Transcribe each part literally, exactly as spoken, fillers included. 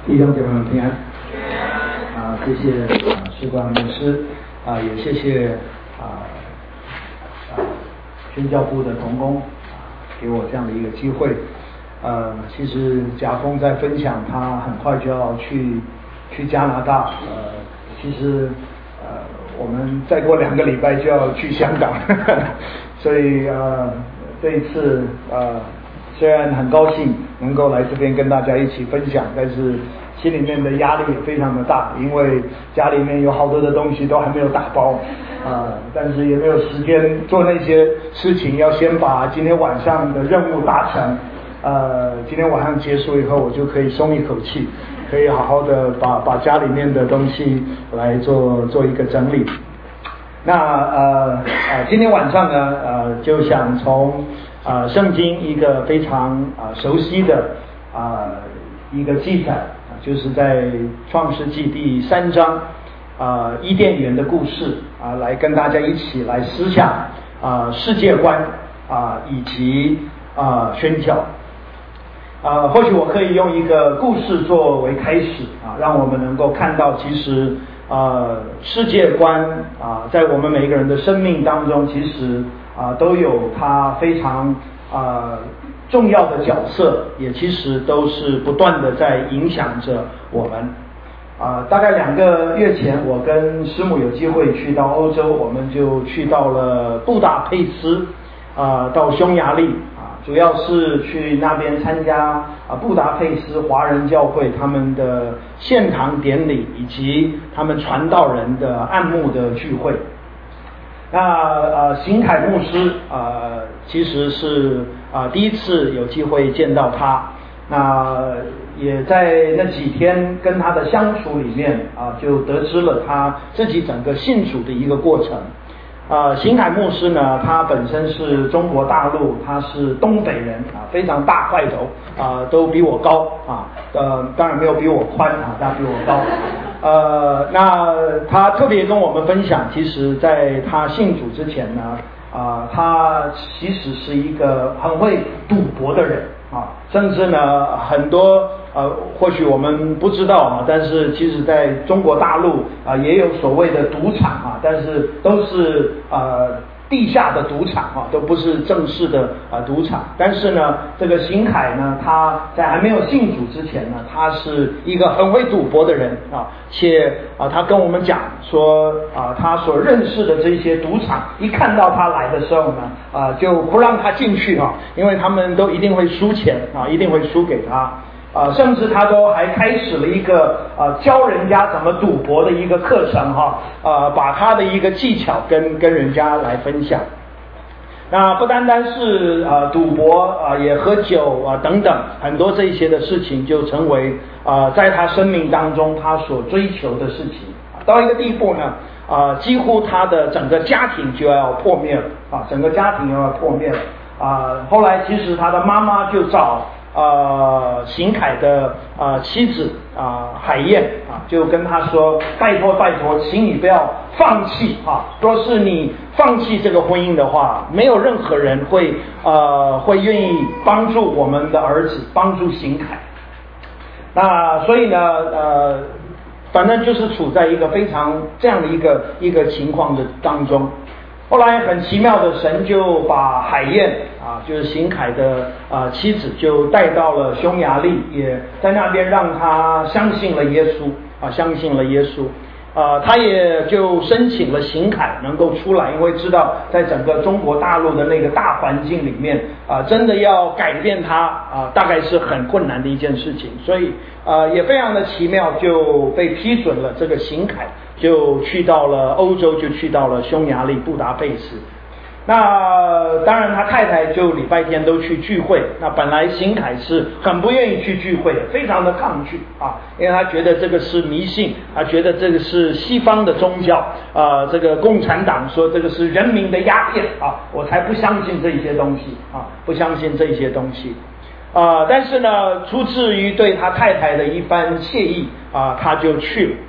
弟兄姐妹们平安。啊，谢谢啊，士官牧师啊，也谢谢啊啊宣教部的同工啊，给我这样的一个机会。呃，其实贾峰在分享，他很快就要去去加拿大。呃，其实呃，我们再过两个礼拜就要去香港，呵呵，所以呃，这一次呃。虽然很高兴能够来这边跟大家一起分享，但是心里面的压力也非常的大，因为家里面有好多的东西都还没有打包啊、呃，但是也没有时间做那些事情，要先把今天晚上的任务达成。呃，今天晚上结束以后，我就可以松一口气，可以好好的把把家里面的东西来做做一个整理。那呃呃，今天晚上呢，呃，就想从啊、呃，圣经一个非常啊、呃、熟悉的啊、呃、一个记载，就是在创世纪第三章啊、呃、伊甸园的故事啊、呃，来跟大家一起来思想啊、呃、世界观啊、呃、以及啊、呃、宣教啊、呃，或许我可以用一个故事作为开始啊、呃，让我们能够看到其实啊、呃、世界观啊、呃、在我们每一个人的生命当中，其实啊、呃，都有它非常啊、呃、重要的角色，也其实都是不断的在影响着我们。啊、呃，大概两个月前，我跟师母有机会去到欧洲，我们就去到了布达佩斯，啊、呃，到匈牙利啊、呃，主要是去那边参加啊、呃、布达佩斯华人教会他们的献堂典礼，以及他们传道人的按牧的聚会。那呃，邢凯牧师呃，其实是啊、呃、第一次有机会见到他，那也在那几天跟他的相处里面啊、呃，就得知了他自己整个信主的一个过程。呃，邢凯牧师呢，他本身是中国大陆，他是东北人啊，非常大块头啊、呃，都比我高啊，呃，当然没有比我宽啊，他比我高。呃，那他特别跟我们分享，其实在他信主之前呢，啊、呃，他其实是一个很会赌博的人啊，甚至呢很多呃，或许我们不知道啊，但是其实在中国大陆啊、呃、也有所谓的赌场啊，但是都是呃地下的赌场啊，都不是正式的啊、呃、赌场。但是呢，这个邢凯呢，他在还没有信主之前呢，他是一个很会赌博的人啊，且啊、呃、他跟我们讲说啊、呃，他所认识的这些赌场，一看到他来的时候呢，啊、呃、就不让他进去啊，因为他们都一定会输钱啊，一定会输给他。啊、呃，甚至他都还开始了一个啊、呃、教人家怎么赌博的一个课程哈，呃，把他的一个技巧跟跟人家来分享。那不单单是啊、呃、赌博啊、呃，也喝酒啊、呃、等等很多这些的事情，就成为啊、呃、在他生命当中他所追求的事情。到一个地步呢，啊、呃，几乎他的整个家庭就要破灭了啊，整个家庭要破灭了啊、呃。后来其实他的妈妈就找。呃，邢凯的呃妻子啊、呃、海燕啊，就跟他说：“拜托拜托，请你不要放弃啊！若是你放弃这个婚姻的话，没有任何人会呃会愿意帮助我们的儿子，帮助邢凯。那所以呢，呃，反正就是处在一个非常这样的一个一个情况的当中。后来很奇妙的，神就把海燕啊，就是邢凯的啊妻子，就带到了匈牙利，也在那边让他相信了耶稣啊，相信了耶稣啊，他也就申请了邢凯能够出来，因为知道在整个中国大陆的那个大环境里面啊，真的要改变他啊，大概是很困难的一件事情，所以啊也非常的奇妙，就被批准了这个邢凯。就去到了欧洲，就去到了匈牙利布达佩斯。那当然他太太就礼拜天都去聚会，那本来邢凯是很不愿意去聚会的，非常的抗拒啊，因为他觉得这个是迷信，他觉得这个是西方的宗教啊、呃，这个共产党说这个是人民的鸦片啊，我才不相信这些东西啊，不相信这些东西啊、呃，但是呢，出自于对他太太的一番谢意啊、呃，他就去了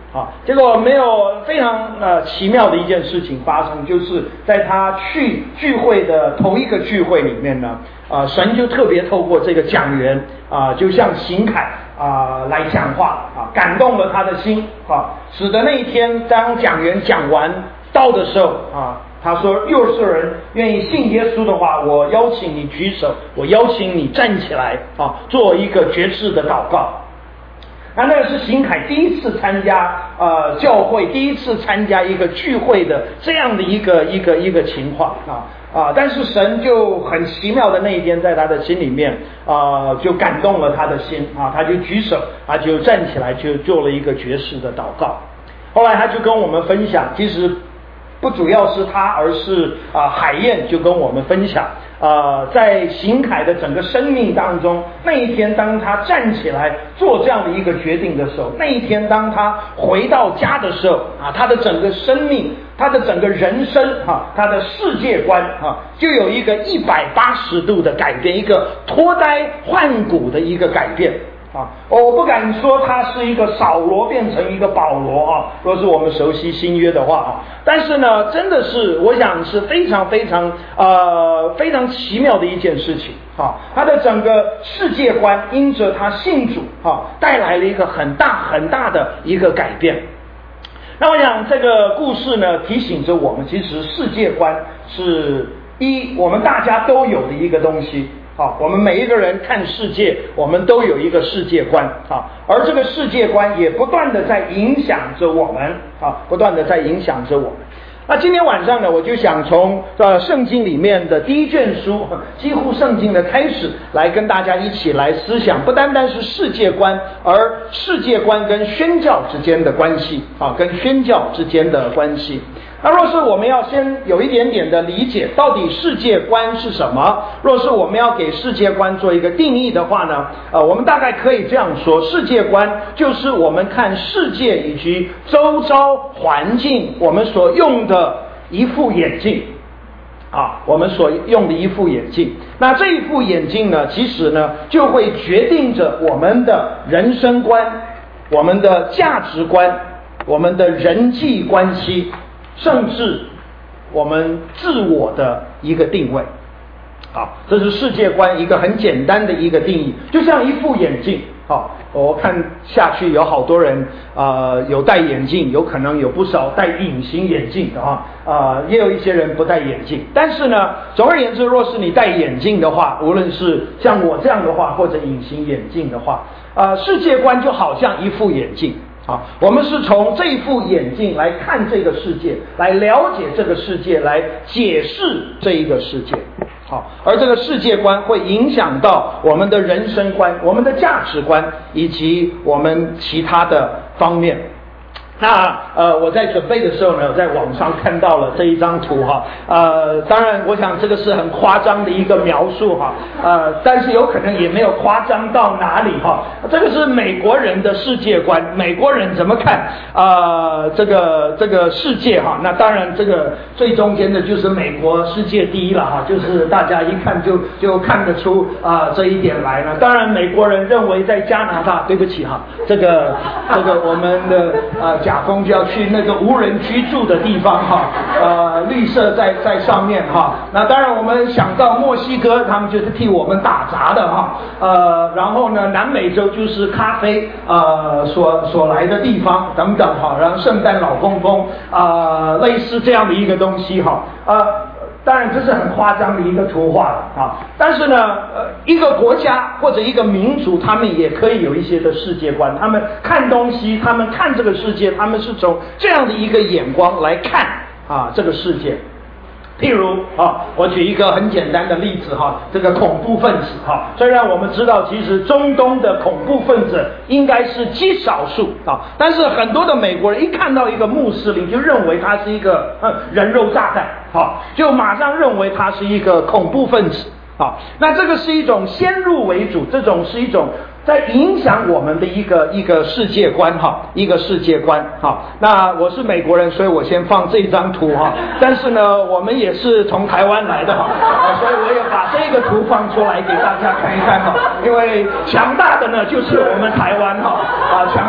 啊，结果没有非常呃奇妙的一件事情发生，就是在他去聚会的头一个聚会里面呢，啊、呃，神就特别透过这个讲员啊、呃，就像邢凯啊、呃、来讲话啊，感动了他的心啊，使得那一天当讲员讲完道的时候啊，他说：“若是人愿意信耶稣的话，我邀请你举手，我邀请你站起来啊，做一个决志的祷告。”那那个是邢凯第一次参加呃教会，第一次参加一个聚会的这样的一个一个一个情况啊啊！但是神就很奇妙的那一天，在他的心里面啊、呃，就感动了他的心啊，他就举手啊，就站起来，就做了一个决志的祷告。后来他就跟我们分享，其实不主要是他，而是啊、呃、海燕就跟我们分享。呃，在邢凯的整个生命当中，那一天当他站起来做这样的一个决定的时候，那一天当他回到家的时候啊，他的整个生命，他的整个人生哈、啊，他的世界观啊，就有一个一百八十度的改变，一个脱胎换骨的一个改变。啊，我不敢说他是一个扫罗变成一个保罗啊，若是我们熟悉新约的话啊，但是呢，真的是我想是非常非常呃非常奇妙的一件事情啊，他的整个世界观因着他信主啊，带来了一个很大很大的一个改变。那我想这个故事呢，提醒着我们，其实世界观是一我们大家都有的一个东西。啊，我们每一个人看世界，我们都有一个世界观啊，而这个世界观也不断的在影响着我们啊，不断的在影响着我们。那今天晚上呢，我就想从呃圣经里面的第一卷书，几乎圣经的开始，来跟大家一起来思想，不单单是世界观，而世界观跟宣教之间的关系啊，跟宣教之间的关系。那若是我们要先有一点点的理解，到底世界观是什么？若是我们要给世界观做一个定义的话呢，呃，我们大概可以这样说：世界观就是我们看世界以及周遭环境，我们所用的一副眼镜啊，我们所用的一副眼镜。那这一副眼镜呢，其实呢，就会决定着我们的人生观、我们的价值观、我们的人际关系。甚至我们自我的一个定位，好，这是世界观一个很简单的一个定义，就像一副眼镜。好，我看下去有好多人呃有戴眼镜，有可能有不少戴隐形眼镜的啊，呃也有一些人不戴眼镜。但是呢，总而言之，若是你戴眼镜的话，无论是像我这样的话，或者隐形眼镜的话，呃，世界观就好像一副眼镜。啊，我们是从这副眼镜来看这个世界，来了解这个世界，来解释这一个世界。好，而这个世界观会影响到我们的人生观、我们的价值观以及我们其他的方面。那呃，我在准备的时候呢，在网上看到了这一张图哈，呃，当然我想这个是很夸张的一个描述哈，呃，但是有可能也没有夸张到哪里哈。这个是美国人的世界观，美国人怎么看呃这个这个世界哈？那当然这个最中间的就是美国世界第一了哈，就是大家一看就就看得出啊、呃、这一点来了。当然美国人认为在加拿大，对不起哈，这个这个我们的啊。呃甲风就要去那个无人居住的地方哈，呃，绿色在在上面哈。那当然我们想到墨西哥，他们就是替我们打杂的哈。呃，然后呢，南美洲就是咖啡呃所所来的地方等等哈。然后圣诞老公公啊、呃，类似这样的一个东西哈。呃。当然这是很夸张的一个图画了啊，但是呢，呃，一个国家或者一个民族，他们也可以有一些的世界观，他们看东西，他们看这个世界，他们是从这样的一个眼光来看啊这个世界。譬如啊，我举一个很简单的例子哈，这个恐怖分子哈，虽然我们知道其实中东的恐怖分子应该是极少数啊，但是很多的美国人一看到一个穆斯林就认为他是一个嗯人肉炸弹，好，就马上认为他是一个恐怖分子。好，那这个是一种先入为主，这种是一种在影响我们的一个一个世界观哈，一个世界观哈。那我是美国人，所以我先放这张图哈。但是呢，我们也是从台湾来的哈，所以我也把这个图放出来给大家看一看哈。因为强大的呢就是我们台湾哈，啊，强大的就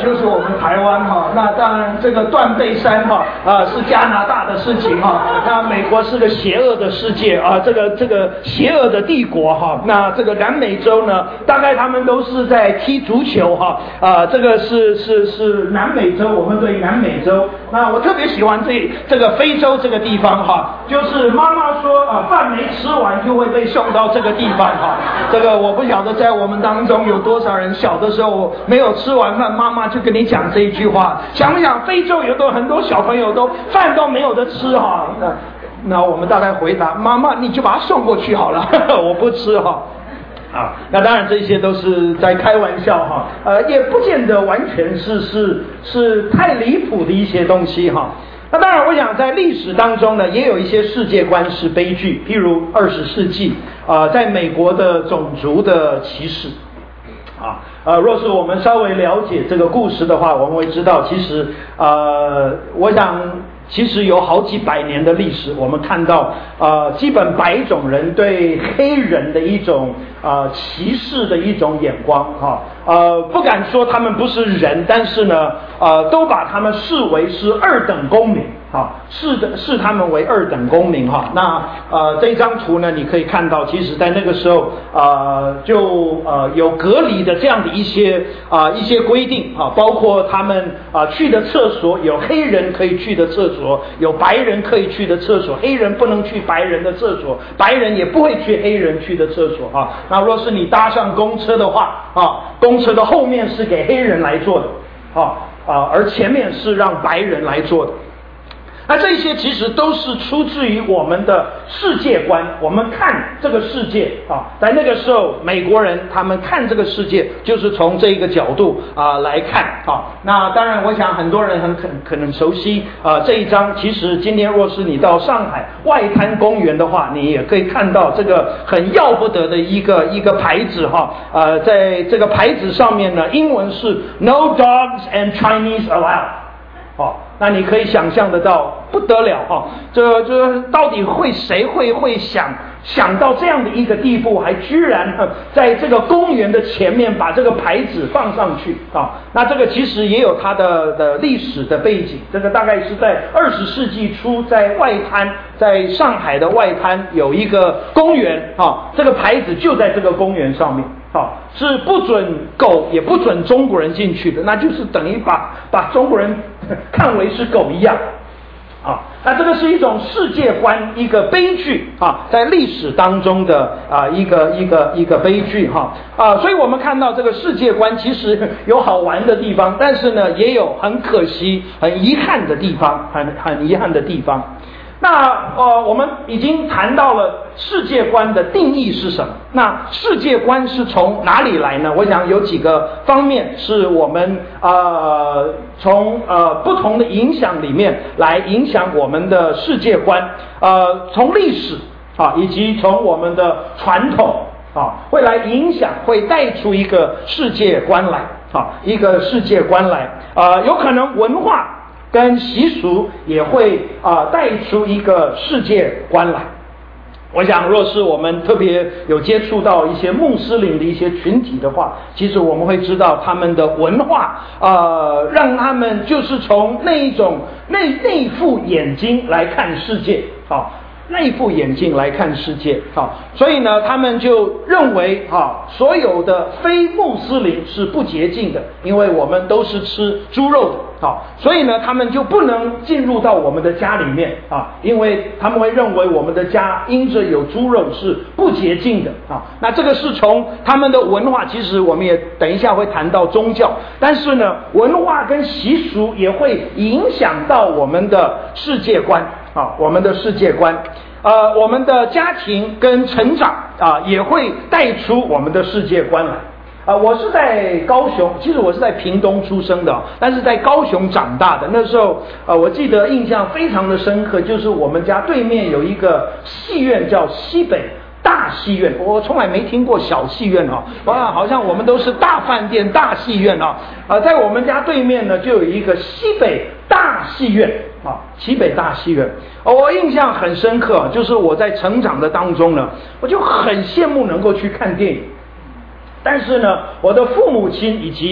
就是我们台湾哈。那当然这个断背山哈啊是加拿大的事情哈。那美国是个邪恶的世界啊，这个这个邪恶的帝国哈。那这个南美洲呢，大概他们都是在踢足球哈啊，这个是是是南美洲，我们对南美洲。那我特别喜欢这这个非洲这个地方哈，就是妈妈说啊饭没吃完就会被送到这个地方哈。这个我不晓得在我们当中有多少人小的时候没有吃完饭，妈妈就跟你讲这一句话。想不想非洲有的很多小朋友都饭都没有得吃哈？那那我们大概回答妈妈，你就把他送过去好了，我不吃哈。啊，那当然这些都是在开玩笑哈，呃，也不见得完全是是是太离谱的一些东西哈。那当然，我想在历史当中呢，也有一些世界观是悲剧，譬如二十世纪啊、呃，在美国的种族的歧视啊，呃，若是我们稍微了解这个故事的话，我们会知道，其实呃，我想。其实有好几百年的历史，我们看到呃，基本白种人对黑人的一种呃歧视的一种眼光哈，呃，不敢说他们不是人，但是呢，呃，都把他们视为是二等公民哈，视的视他们为二等公民哈。那呃这张图呢，你可以看到，其实在那个时候呃就呃有隔离的这样的一些啊、呃、一些规定啊，包括他们啊、呃、去的厕所有黑人可以去的厕所。有白人可以去的厕所，黑人不能去白人的厕所，白人也不会去黑人去的厕所啊。那若是你搭上公车的话啊，公车的后面是给黑人来坐的啊啊，而前面是让白人来坐的。那这些其实都是出自于我们的世界观，我们看这个世界啊，在那个时候美国人他们看这个世界就是从这一个角度啊来看啊。那当然我想很多人很可可能熟悉啊这一张，其实今天若是你到上海外滩公园的话，你也可以看到这个很要不得的一个一个牌子哈，呃在这个牌子上面呢，英文是 No dogs and Chinese allowed。哦，那你可以想象得到，不得了哈、哦！这这到底会谁会会想想到这样的一个地步，还居然、呃、在这个公园的前面把这个牌子放上去啊、哦？那这个其实也有它的的历史的背景，这个大概是在二十世纪初，在外滩，在上海的外滩有一个公园啊、哦，这个牌子就在这个公园上面。好，是不准狗也不准中国人进去的，那就是等于把把中国人看为是狗一样啊。那这个是一种世界观，一个悲剧啊，在历史当中的啊一个一个一个悲剧哈啊。所以我们看到这个世界观其实有好玩的地方，但是呢也有很可惜、很遗憾的地方，很很遗憾的地方。那呃，我们已经谈到了世界观的定义是什么？那世界观是从哪里来呢？我想有几个方面是我们呃从呃不同的影响里面来影响我们的世界观，呃，从历史啊，以及从我们的传统啊，会来影响，会带出一个世界观来啊，一个世界观来啊、呃，有可能文化。跟习俗也会啊、呃、带出一个世界观来。我想若是我们特别有接触到一些穆斯林的一些群体的话，其实我们会知道他们的文化呃让他们就是从那一种那那副眼睛来看世界啊，那副眼镜来看世界啊，所以呢他们就认为啊所有的非穆斯林是不洁净的，因为我们都是吃猪肉的。好，所以呢，他们就不能进入到我们的家里面啊，因为他们会认为我们的家因着有猪肉是不洁净的啊。那这个是从他们的文化，其实我们也等一下会谈到宗教，但是呢，文化跟习俗也会影响到我们的世界观啊，我们的世界观。呃，我们的家庭跟成长啊，也会带出我们的世界观来。啊、呃，我是在高雄，其实我是在屏东出生的，但是在高雄长大的。那时候，呃，我记得印象非常的深刻，就是我们家对面有一个戏院叫西北大戏院，我从来没听过小戏院啊，哇，好像我们都是大饭店、大戏院啊。啊、呃，在我们家对面呢，就有一个西北大戏院啊，西北大戏院。哦，我印象很深刻，就是我在成长的当中呢，我就很羡慕能够去看电影。但是呢，我的父母亲以及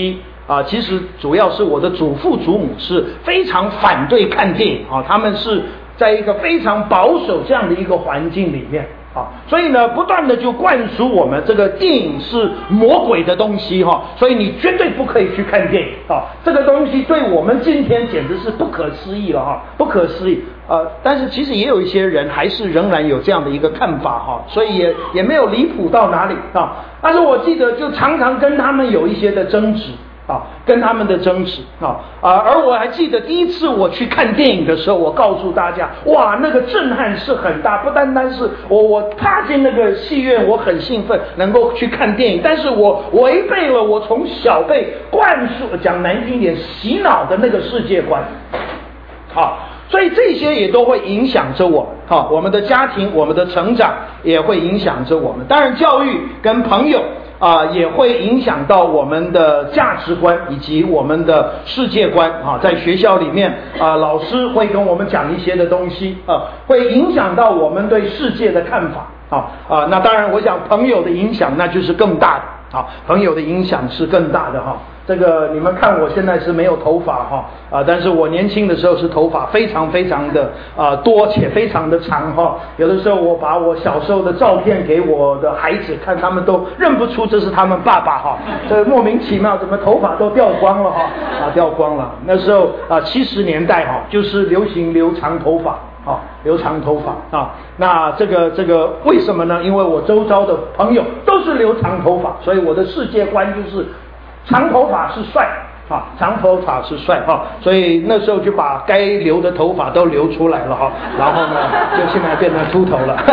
啊，其实主要是我的祖父祖母是非常反对看电影啊，他们是在一个非常保守这样的一个环境里面啊，所以呢，不断的就灌输我们这个电影是魔鬼的东西哈，所以你绝对不可以去看电影啊，这个东西对我们今天简直是不可思议了哈，不可思议。呃，但是其实也有一些人还是仍然有这样的一个看法哈，所以也也没有离谱到哪里啊。但是我记得就常常跟他们有一些的争执。啊，跟他们的争执啊啊！而我还记得第一次我去看电影的时候，我告诉大家，哇，那个震撼是很大，不单单是我我踏进那个戏院，我很兴奋能够去看电影，但是我违背了我从小被灌输，讲难听一点，洗脑的那个世界观，好。所以这些也都会影响着我，好，我们的家庭，我们的成长也会影响着我们。当然，教育跟朋友啊、呃，也会影响到我们的价值观以及我们的世界观啊。在学校里面啊、呃，老师会跟我们讲一些的东西啊、呃，会影响到我们对世界的看法啊啊、呃。那当然，我想朋友的影响那就是更大的啊，朋友的影响是更大的哈。这个你们看我现在是没有头发哈啊，但是我年轻的时候是头发非常非常的啊多且非常的长哈。有的时候我把我小时候的照片给我的孩子看，他们都认不出这是他们爸爸哈。这莫名其妙，怎么头发都掉光了哈啊，掉光了。那时候啊七十年代哈，就是流行留长头发。啊，留长头发啊，那这个这个为什么呢？因为我周遭的朋友都是留长头发，所以我的世界观就是长头发是帅啊，长头发是帅啊，所以那时候就把该留的头发都留出来了哈，然后呢，就现在变成秃头了。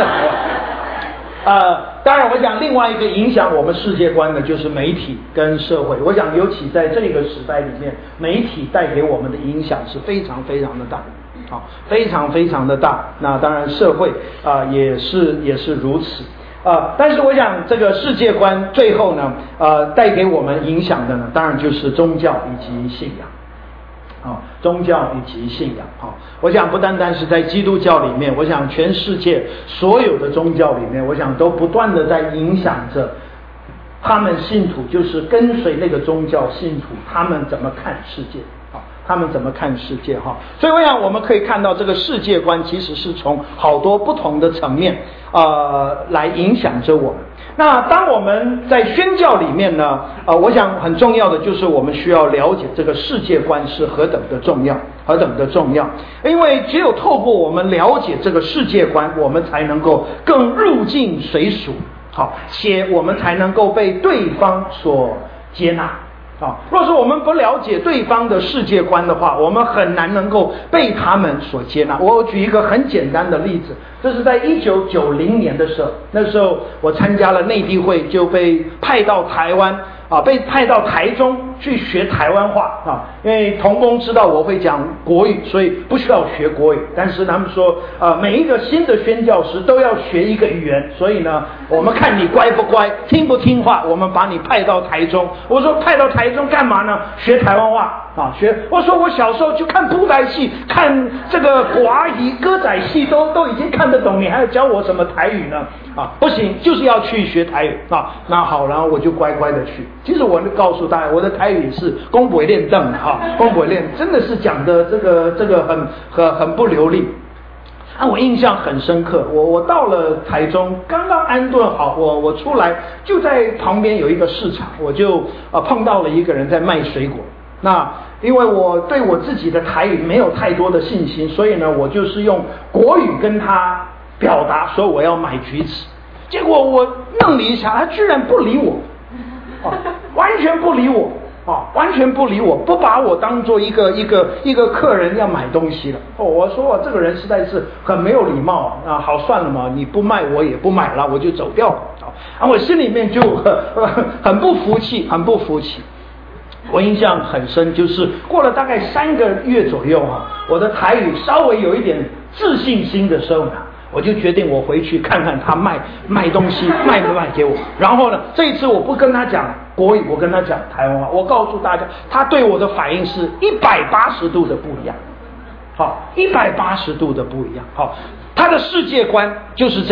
呃，当然，我想另外一个影响我们世界观的就是媒体跟社会。我想，尤其在这个时代里面，媒体带给我们的影响是非常非常的大。啊，非常非常的大。那当然，社会啊、呃、也是也是如此啊、呃。但是我想，这个世界观最后呢，呃，带给我们影响的呢，当然就是宗教以及信仰。啊，宗教以及信仰。啊，我想不单单是在基督教里面，我想全世界所有的宗教里面，我想都不断的在影响着他们信徒，就是跟随那个宗教信徒，他们怎么看世界。他们怎么看世界哈？所以我想我们可以看到这个世界观其实是从好多不同的层面呃来影响着我们。那当我们在宣教里面呢，呃，我想很重要的就是我们需要了解这个世界观是何等的重要，何等的重要。因为只有透过我们了解这个世界观，我们才能够更入境随俗，好，且我们才能够被对方所接纳。啊，若是我们不了解对方的世界观的话，我们很难能够被他们所接纳。我举一个很简单的例子，这是在一九九零年的时候，那时候我参加了内地会，就被派到台湾啊，被派到台中去学台湾话啊。因为同工知道我会讲国语，所以不需要学国语。但是他们说，呃，每一个新的宣教师都要学一个语言，所以呢，我们看你乖不乖，听不听话，我们把你派到台中。我说派到台中干嘛呢？学台湾话啊，学。我说我小时候就看布袋戏，看这个华语歌仔戏都都已经看得懂，你还要教我什么台语呢？啊，不行，就是要去学台语啊。那好，然后我就乖乖的去。其实我告诉大家，我的台语是公不会练正的哈，公不会练，真的是讲的这个这个很很很不流利。啊，我印象很深刻。我我到了台中，刚刚安顿好，我我出来就在旁边有一个市场，我就呃碰到了一个人在卖水果。那因为我对我自己的台语没有太多的信心，所以呢，我就是用国语跟他表达说我要买橘子。结果我愣了一下，他居然不理我，啊，完全不理我。啊，完全不理我，不把我当做一个一个一个客人要买东西了。哦，我说我这个人实在是很没有礼貌啊！好，算了嘛，你不卖我也不买了，我就走掉了。啊，我心里面就很很不服气，很不服气。我印象很深，就是过了大概三个月左右哈，我的台语稍微有一点自信心的时候呢，我就决定我回去看看他卖卖东西卖不卖给我。然后呢，这一次我不跟他讲国语，我跟他讲台湾话。我告诉大家，他对我的反应是一百八十度的不一样。好，一百八十度的不一样。好，他的世界观就是这样。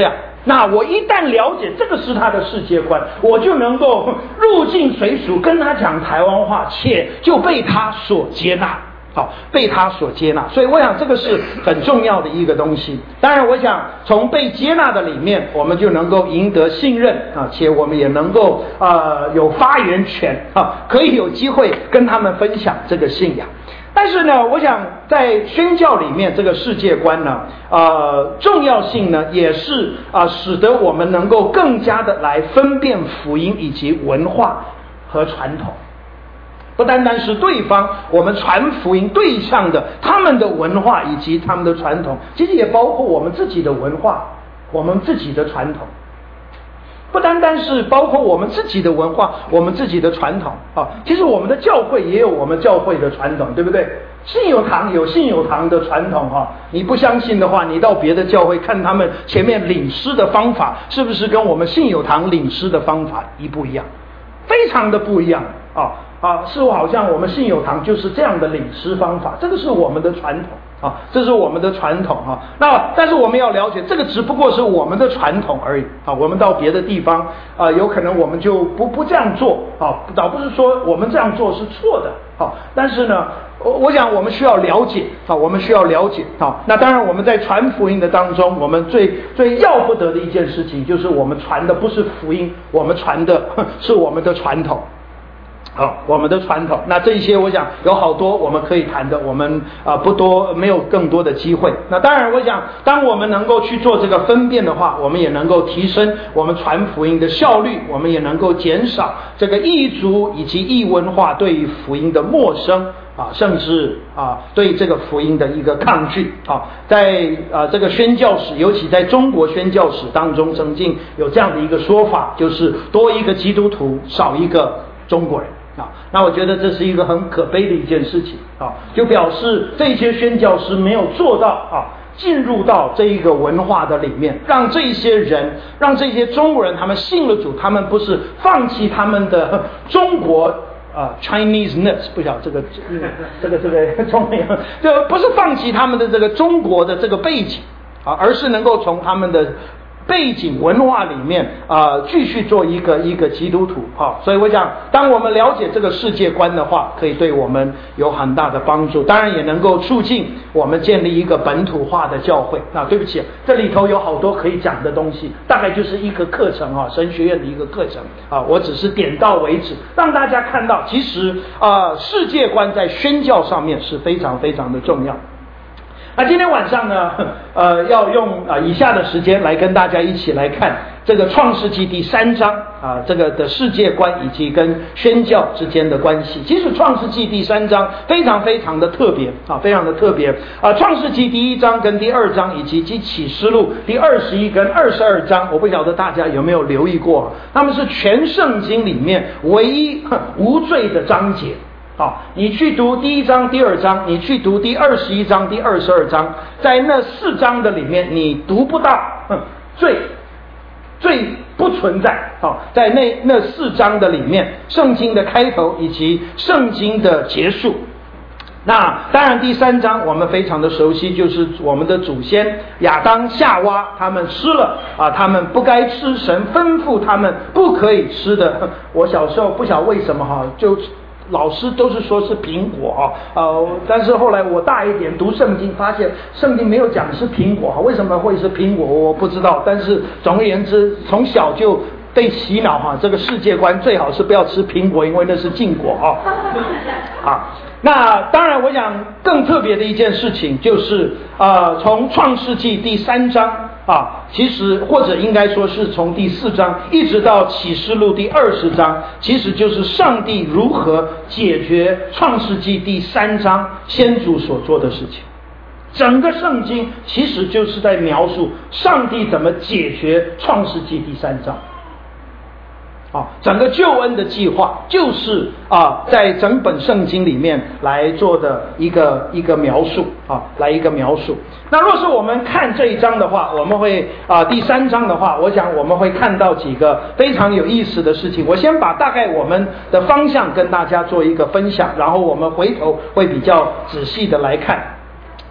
那我一旦了解这个是他的世界观，我就能够入境随俗跟他讲台湾话，且就被他所接纳。好，被他所接纳，所以我想这个是很重要的一个东西。当然我想从被接纳的里面，我们就能够赢得信任啊，且我们也能够呃有发言权啊，可以有机会跟他们分享这个信仰。但是呢，我想在宣教里面这个世界观呢，呃，重要性呢也是啊、呃，使得我们能够更加的来分辨福音以及文化和传统。不单单是对方我们传福音对象的他们的文化以及他们的传统，其实也包括我们自己的文化，我们自己的传统。不单单是包括我们自己的文化，我们自己的传统啊，其实我们的教会也有我们教会的传统，对不对？信友堂有信友堂的传统哈、啊，你不相信的话，你到别的教会看他们前面领诗的方法，是不是跟我们信友堂领诗的方法一不一样？非常的不一样啊啊！似乎好像我们信友堂就是这样的领诗方法，这个是我们的传统啊，这是我们的传统啊。那但是我们要了解，这个只不过是我们的传统而已啊。我们到别的地方啊，有可能我们就不不这样做啊，倒不是说我们这样做是错的啊，但是呢，我我想我们需要了解啊，我们需要了解啊。那当然我们在传福音的当中，我们最最要不得的一件事情，就是我们传的不是福音，我们传的是我们的传统。好，我们的传统，那这一些我想有好多我们可以谈的，我们啊、呃、不多，没有更多的机会。那当然，我想当我们能够去做这个分辨的话，我们也能够提升我们传福音的效率，我们也能够减少这个异族以及异文化对于福音的陌生啊，甚至啊对这个福音的一个抗拒啊。在啊这个宣教史，尤其在中国宣教史当中，曾经有这样的一个说法，就是多一个基督徒，少一个中国人。啊，那我觉得这是一个很可悲的一件事情啊，就表示这些宣教师没有做到啊，进入到这一个文化的里面，让这些人，让这些中国人，他们信了主，他们不是放弃他们的中国啊 Chinese-ness， 不晓得这个这个这个中文，就不是放弃他们的这个中国的这个背景啊，而是能够从他们的背景文化里面啊、呃，继续做一个一个基督徒啊，所以我想，当我们了解这个世界观的话，可以对我们有很大的帮助，当然也能够促进我们建立一个本土化的教会。那对不起，这里头有好多可以讲的东西，大概就是一个课程啊，神学院的一个课程啊，我只是点到为止，让大家看到，其实啊、呃，世界观在宣教上面是非常非常的重要。那今天晚上呢，呃，要用啊、呃、以下的时间来跟大家一起来看这个创世纪第三章啊、呃，这个的世界观以及跟宣教之间的关系。其实创世纪第三章非常非常的特别啊，非常的特别啊。创世纪第一章跟第二章以及及启示录第二十一跟二十二章，我不晓得大家有没有留意过，他们是全圣经里面唯一无罪的章节。好，你去读第一章、第二章，你去读第二十一章、第二十二章，在那四章的里面，你读不到罪，罪不存在。好，在那那四章的里面，圣经的开头以及圣经的结束。那当然，第三章我们非常的熟悉，就是我们的祖先亚当、夏娃他们吃了啊，他们不该吃神吩咐他们不可以吃的。我小时候不晓得为什么哈，就老师都是说是苹果啊，呃，但是后来我大一点读圣经，发现圣经没有讲是苹果，为什么会是苹果我不知道，但是总而言之，从小就被洗脑哈，这个世界观最好是不要吃苹果，因为那是禁果啊。啊，那当然，我想更特别的一件事情就是呃，从创世纪第三章啊，其实或者应该说是从第四章一直到启示录第二十章，其实就是上帝如何解决创世纪第三章先祖所做的事情。整个圣经其实就是在描述上帝怎么解决创世纪第三章。啊，整个救恩的计划就是啊，在整本圣经里面来做的一个一个描述啊，来一个描述。那若是我们看这一章的话，我们会啊第三章的话，我想我们会看到几个非常有意思的事情。我先把大概我们的方向跟大家做一个分享，然后我们回头会比较仔细的来看。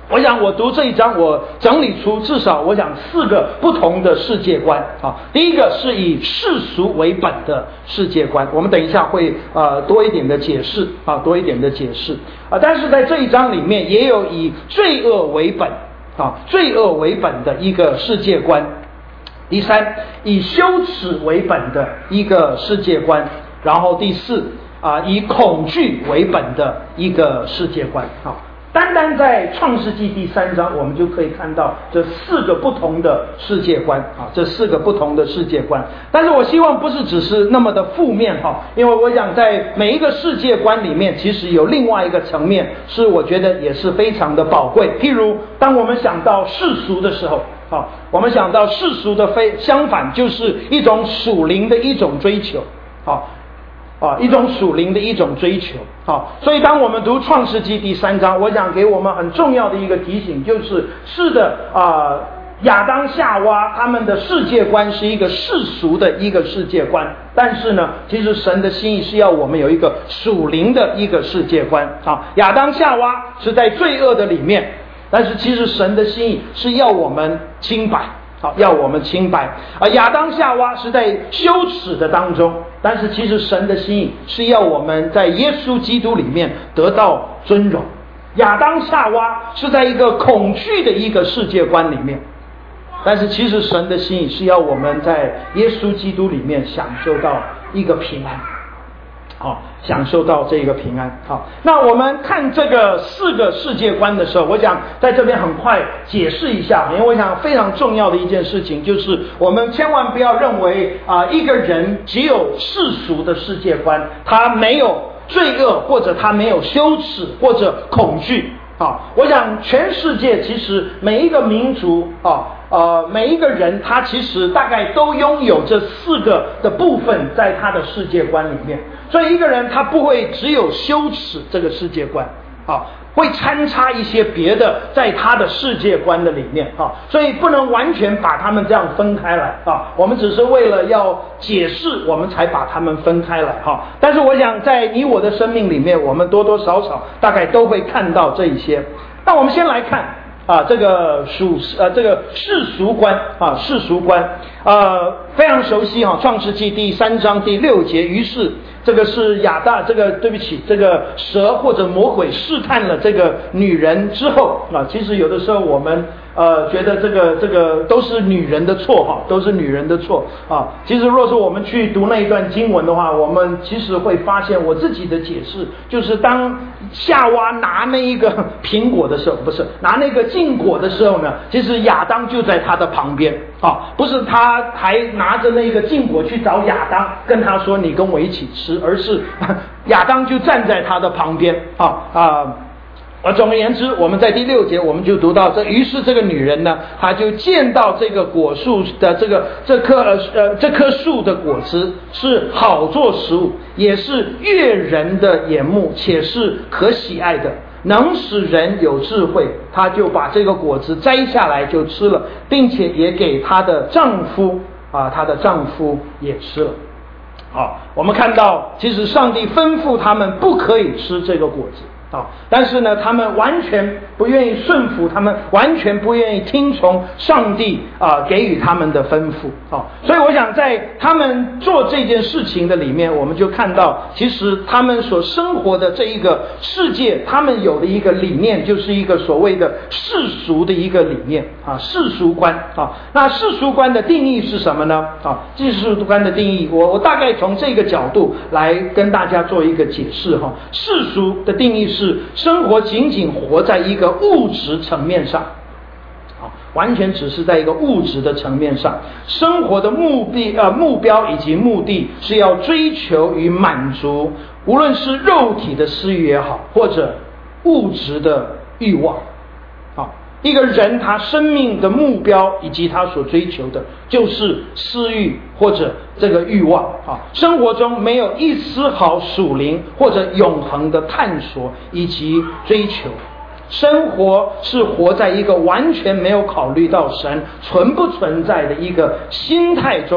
我想我读这一章，我整理出至少我想四个不同的世界观啊。第一个是以世俗为本的世界观，我们等一下会呃多一点的解释啊，多一点的解释啊。但是在这一章里面也有以罪恶为本啊，罪恶为本的一个世界观。第三，以羞耻为本的一个世界观。然后第四啊，以恐惧为本的一个世界观啊。单单在创世纪第三章，我们就可以看到这四个不同的世界观啊，这四个不同的世界观。但是我希望不是只是那么的负面哈，因为我想在每一个世界观里面，其实有另外一个层面，是我觉得也是非常的宝贵。譬如，当我们想到世俗的时候，啊，我们想到世俗的非相反，就是一种属灵的一种追求，啊。啊，一种属灵的一种追求。好，所以当我们读创世纪第三章，我想给我们很重要的一个提醒，就是是的啊，亚当夏娃他们的世界观是一个世俗的一个世界观，但是呢，其实神的心意是要我们有一个属灵的一个世界观。啊，亚当夏娃是在罪恶的里面，但是其实神的心意是要我们清白。好，要我们清白。而亚当夏娃是在羞耻的当中，但是其实神的心意是要我们在耶稣基督里面得到尊荣。亚当夏娃是在一个恐惧的一个世界观里面，但是其实神的心意是要我们在耶稣基督里面享受到一个平安。好，享受到这个平安。好，那我们看这个四个世界观的时候，我想在这边很快解释一下，因为我想非常重要的一件事情就是我们千万不要认为啊、呃，一个人只有世俗的世界观，他没有罪恶，或者他没有羞耻或者恐惧。啊，我想全世界其实每一个民族啊。呃，每一个人他其实大概都拥有这四个的部分在他的世界观里面，所以一个人他不会只有羞耻这个世界观啊，会参差一些别的在他的世界观的里面啊，所以不能完全把他们这样分开来啊。我们只是为了要解释，我们才把他们分开来哈。但是我想在你我的生命里面，我们多多少少大概都会看到这一些。那我们先来看。啊，这个属呃，这个世俗观啊，世俗观呃，非常熟悉哈、啊。创世纪第三章第六节，于是这个是亚当，这个对不起，这个蛇或者魔鬼试探了这个女人之后啊，其实有的时候我们呃觉得这个这个都是女人的错哈，都是女人的错啊。其实若是我们去读那一段经文的话，我们其实会发现我自己的解释就是当夏娃拿那一个苹果的时候，不是拿那个禁果的时候呢，其实亚当就在他的旁边啊，不是他还拿着那个禁果去找亚当，跟他说你跟我一起吃，而是亚当就站在他的旁边啊啊。而总而言之，我们在第六节我们就读到这，于是这个女人呢，她就见到这个果树的这个这棵呃呃这棵树的果子是好做食物，也是悦人的眼目，且是可喜爱的，能使人有智慧。她就把这个果子摘下来就吃了，并且也给她的丈夫啊，她的丈夫也吃了。好，我们看到其实上帝吩咐他们不可以吃这个果子。啊！但是呢，他们完全不愿意顺服，他们完全不愿意听从上帝啊、呃、给予他们的吩咐。啊，所以我想在他们做这件事情的里面，我们就看到，其实他们所生活的这一个世界，他们有的一个理念，就是一个所谓的世俗的一个理念啊，世俗观啊。那世俗观的定义是什么呢？啊，世俗观的定义，我我大概从这个角度来跟大家做一个解释哈。世俗的定义是。是生活仅仅活在一个物质层面上，啊，完全只是在一个物质的层面上，生活的目的呃目标以及目的是要追求与满足，无论是肉体的私欲也好，或者物质的欲望，啊，一个人他生命的目标以及他所追求的就是私欲或者这个欲望啊，生活中没有一丝毫属灵或者永恒的探索以及追求，生活是活在一个完全没有考虑到神存不存在的一个心态中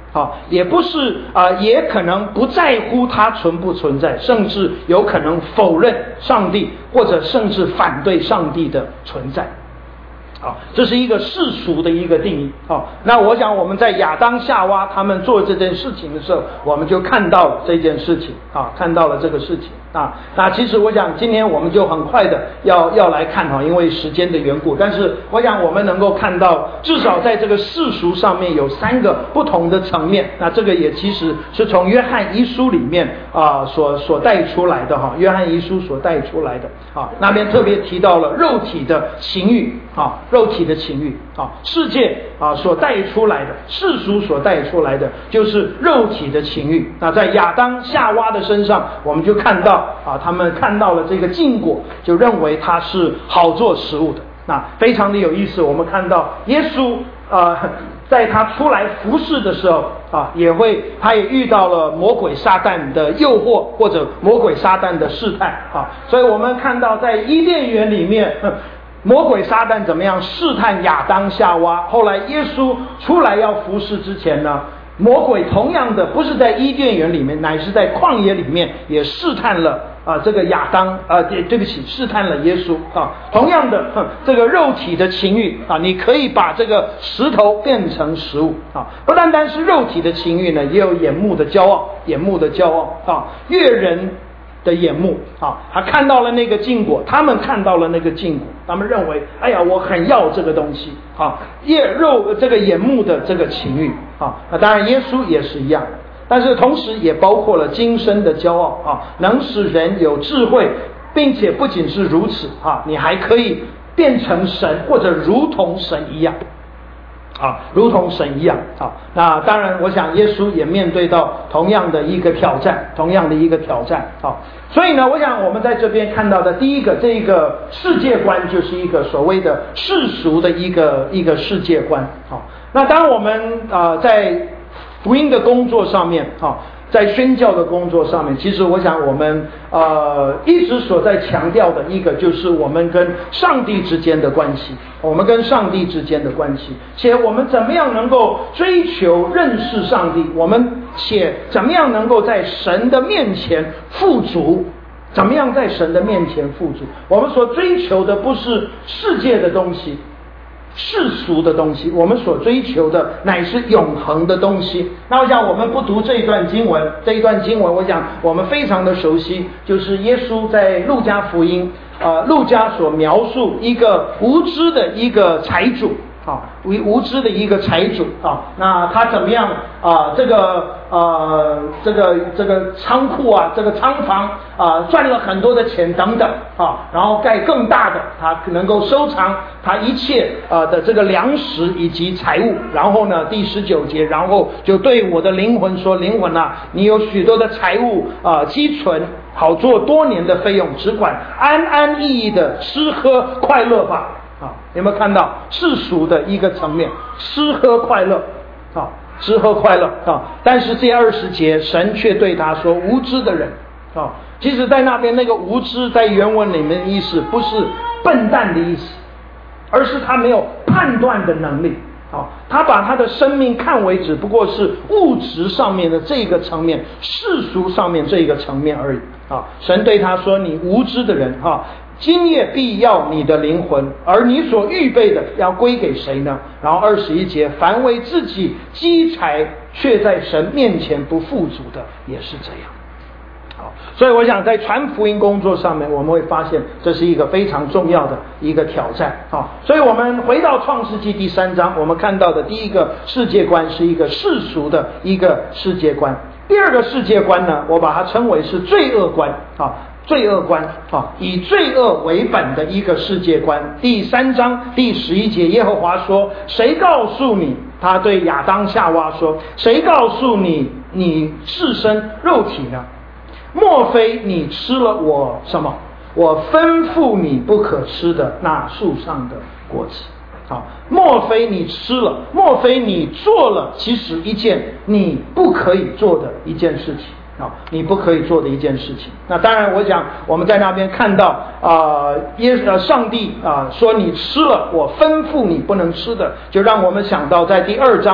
啊，也不是啊、呃，也可能不在乎它存不存在，甚至有可能否认上帝，或者甚至反对上帝的存在。啊，这是一个世俗的一个定义。啊，那我想我们在亚当夏娃他们做这件事情的时候，我们就看到这件事情啊，看到了这个事情啊。那其实我想今天我们就很快的要要来看哈，因为时间的缘故。但是我想我们能够看到，至少在这个世俗上面有三个不同的层面。那这个也其实是从约翰一书里面啊所所带出来的哈，约翰一书所带出来的啊，那边特别提到了肉体的情欲啊。肉体的情欲啊，世界啊所带出来的，世俗所带出来的就是肉体的情欲。那在亚当夏娃的身上，我们就看到啊，他们看到了这个禁果，就认为它是好做食物的。那非常的有意思，我们看到耶稣啊，在他出来服侍的时候啊，也会他也遇到了魔鬼撒旦的诱惑，或者魔鬼撒旦的试探啊。所以我们看到在伊甸园里面。魔鬼撒旦怎么样试探亚当夏娃？后来耶稣出来要服侍之前呢，魔鬼同样的不是在伊甸园里面，乃是在旷野里面也试探了啊、呃、这个亚当啊、呃、对不起试探了耶稣啊。同样的、嗯、这个肉体的情欲啊，你可以把这个石头变成食物啊。不单单是肉体的情欲呢，也有眼目的骄傲，眼目的骄傲啊，悦人的眼目啊，他看到了那个禁果，他们看到了那个禁果，他们认为，哎呀，我很要这个东西啊，夜肉这个眼目的这个情欲啊，那当然耶稣也是一样，但是同时也包括了今生的骄傲啊，能使人有智慧，并且不仅是如此啊，你还可以变成神，或者如同神一样。啊，如同神一样啊！那当然，我想耶稣也面对到同样的一个挑战，同样的一个挑战啊！所以呢，我想我们在这边看到的第一个，这一个世界观就是一个所谓的世俗的一个一个世界观啊。那当我们啊、呃、在福音的工作上面啊，在宣教的工作上面，其实我想我们呃一直所在强调的一个就是我们跟上帝之间的关系，我们跟上帝之间的关系，且我们怎么样能够追求认识上帝，我们且怎么样能够在神的面前富足，怎么样在神的面前富足，我们所追求的不是世界的东西，世俗的东西，我们所追求的乃是永恒的东西。那我想我们不读这一段经文，这一段经文我想我们非常的熟悉，就是耶稣在路加福音呃，路加所描述一个无知的一个财主啊，无无知的一个财主啊，那他怎么样啊？这个呃，这个这个仓库啊，这个仓房啊，赚了很多的钱等等啊，然后盖更大的，他能够收藏他一切啊的这个粮食以及财物。然后呢，第十九节，然后就对我的灵魂说：“灵魂啊，你有许多的财物啊积存，好做多年的费用，只管安安逸逸的吃喝快乐吧。”啊，有没有看到世俗的一个层面，吃喝快乐啊，吃喝快乐啊！但是这二十节，神却对他说：“无知的人啊！”其实，在那边那个无知，在原文里面的意思不是笨蛋的意思，而是他没有判断的能力啊！他把他的生命看为只不过是物质上面的这个层面，世俗上面这个层面而已啊！神对他说：“你无知的人啊！”今夜必要你的灵魂，而你所预备的要归给谁呢？然后二十一节，凡为自己积财却在神面前不富足的，也是这样。好，所以我想在传福音工作上面，我们会发现这是一个非常重要的一个挑战。好，所以我们回到创世纪第三章，我们看到的第一个世界观是一个世俗的一个世界观。第二个世界观呢，我把它称为是罪恶观啊。罪恶观啊，以罪恶为本的一个世界观。第三章第十一节，耶和华说：“谁告诉你？”他对亚当夏娃说：“谁告诉你你是身肉体呢？莫非你吃了我什么？我吩咐你不可吃的那树上的果子。”好，莫非你吃了？莫非你做了？其实一件你不可以做的一件事情。啊，你不可以做的一件事情。那当然，我想我们在那边看到啊，耶呃上帝啊说你吃了我吩咐你不能吃的，就让我们想到在第二章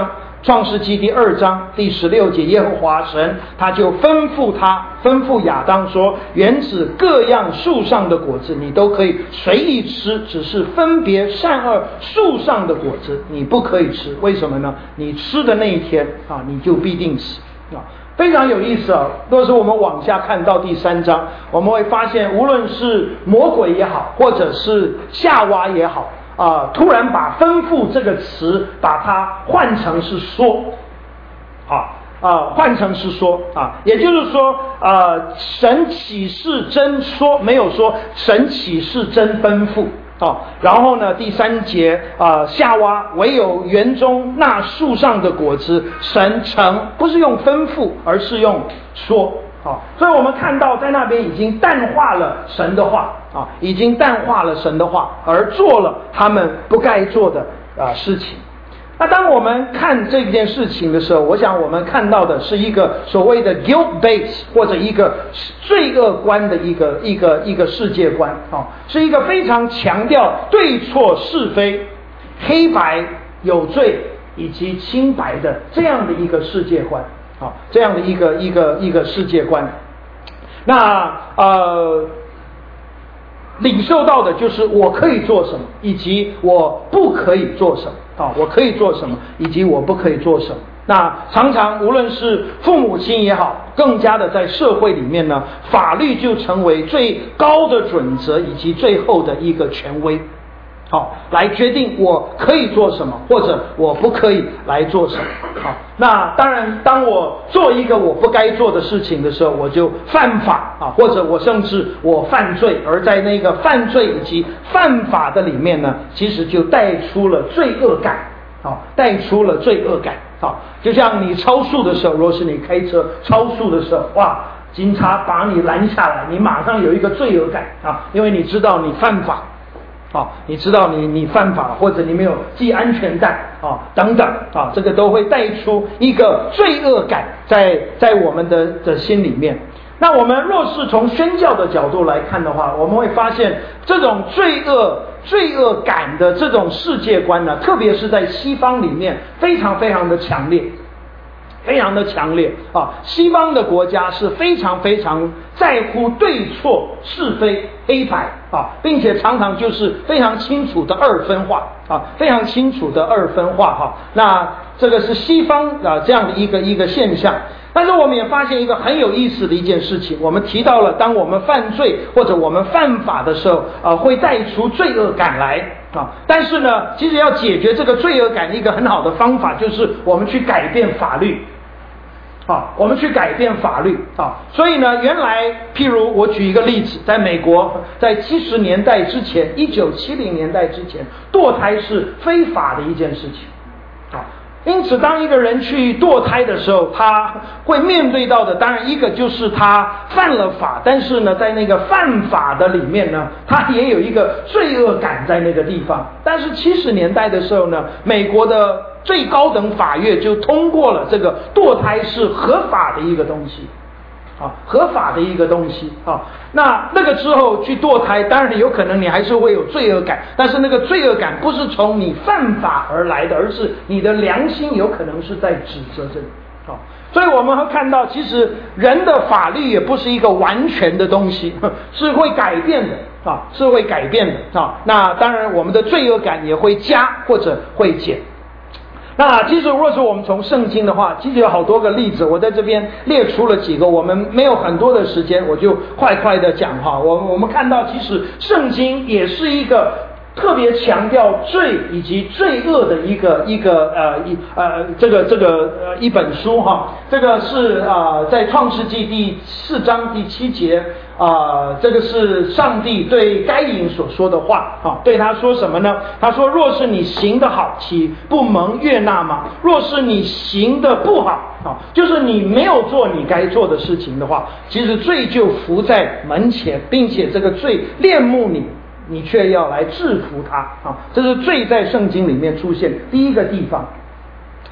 创世纪第二章第十六节，耶和华神他就吩咐他吩咐亚当说，园子各样树上的果子你都可以随意吃，只是分别善恶树上的果子你不可以吃。为什么呢？你吃的那一天啊，你就必定死啊。非常有意思啊！若是我们往下看到第三章，我们会发现，无论是魔鬼也好，或者是夏娃也好，啊、呃，突然把吩咐这个词，把它换成是说，啊啊、呃，换成是说啊，也就是说，呃，神启示真说，没有说神启示真吩咐。哦，然后呢？第三节啊、呃，夏娃唯有园中那树上的果子，神曾不是用吩咐，而是用说。哦，所以我们看到在那边已经淡化了神的话啊，已经淡化了神的话，而做了他们不该做的啊、呃、事情。那当我们看这件事情的时候，我想我们看到的是一个所谓的 guilt base 或者一个罪恶观的一个一个一个世界观啊、哦，是一个非常强调对错是非、黑白有罪以及清白的这样的一个世界观啊、哦，这样的一个一个一个世界观。那呃。领受到的就是我可以做什么，以及我不可以做什么啊！我可以做什么，以及我不可以做什么。那常常无论是父母亲也好，更加的在社会里面呢，法律就成为最高的准则，以及最后的一个权威。好，来决定我可以做什么，或者我不可以来做什么。好，那当然，当我做一个我不该做的事情的时候，我就犯法啊，或者我甚至我犯罪，而在那个犯罪以及犯法的里面呢，其实就带出了罪恶感，啊，带出了罪恶感。啊，就像你超速的时候，如果是你开车超速的时候，哇，警察把你拦下来，你马上有一个罪恶感啊，因为你知道你犯法。啊，你知道你你犯法，或者你没有系安全带啊，等等啊，这个都会带出一个罪恶感在在我们的的心里面。那我们若是从宣教的角度来看的话，我们会发现这种罪恶罪恶感的这种世界观呢，特别是在西方里面非常非常的强烈。非常的强烈啊！西方的国家是非常非常在乎对错是非黑白啊，并且常常就是非常清楚的二分化啊，非常清楚的二分化哈、啊。那这个是西方啊这样的一个一个现象。但是我们也发现一个很有意思的一件事情，我们提到了，当我们犯罪或者我们犯法的时候啊，会带出罪恶感来啊。但是呢，其实要解决这个罪恶感，一个很好的方法就是我们去改变法律。啊，我们去改变法律啊，所以呢，原来譬如我举一个例子，在美国，在七十年代之前，一九七零年代之前，堕胎是非法的一件事情啊。因此，当一个人去堕胎的时候，他会面对到的，当然一个就是他犯了法，但是呢，在那个犯法的里面呢，他也有一个罪恶感在那个地方。但是七十年代的时候呢，美国的最高等法院就通过了这个堕胎是合法的一个东西，啊，合法的一个东西啊。那那个之后去堕胎，当然有可能你还是会有罪恶感，但是那个罪恶感不是从你犯法而来的，而是你的良心有可能是在指责这里啊。所以我们会看到，其实人的法律也不是一个完全的东西，是会改变的啊，是会改变的啊。那当然，我们的罪恶感也会加或者会减。那其实如果是我们从圣经的话，其实有好多个例子，我在这边列出了几个，我们没有很多的时间，我就快快的讲哈。我我们看到，其实圣经也是一个特别强调罪以及罪恶的一个一个呃一呃这个这个呃一本书哈。这个是啊、呃、在创世纪第四章第七节啊、呃，这个是上帝对该隐所说的话啊，对他说什么呢？他说：若是你行得好，岂不蒙悦纳吗？若是你行得不好啊，就是你没有做你该做的事情的话，其实罪就伏在门前，并且这个罪恋慕你。你却要来制服他啊！这是罪在圣经里面出现第一个地方。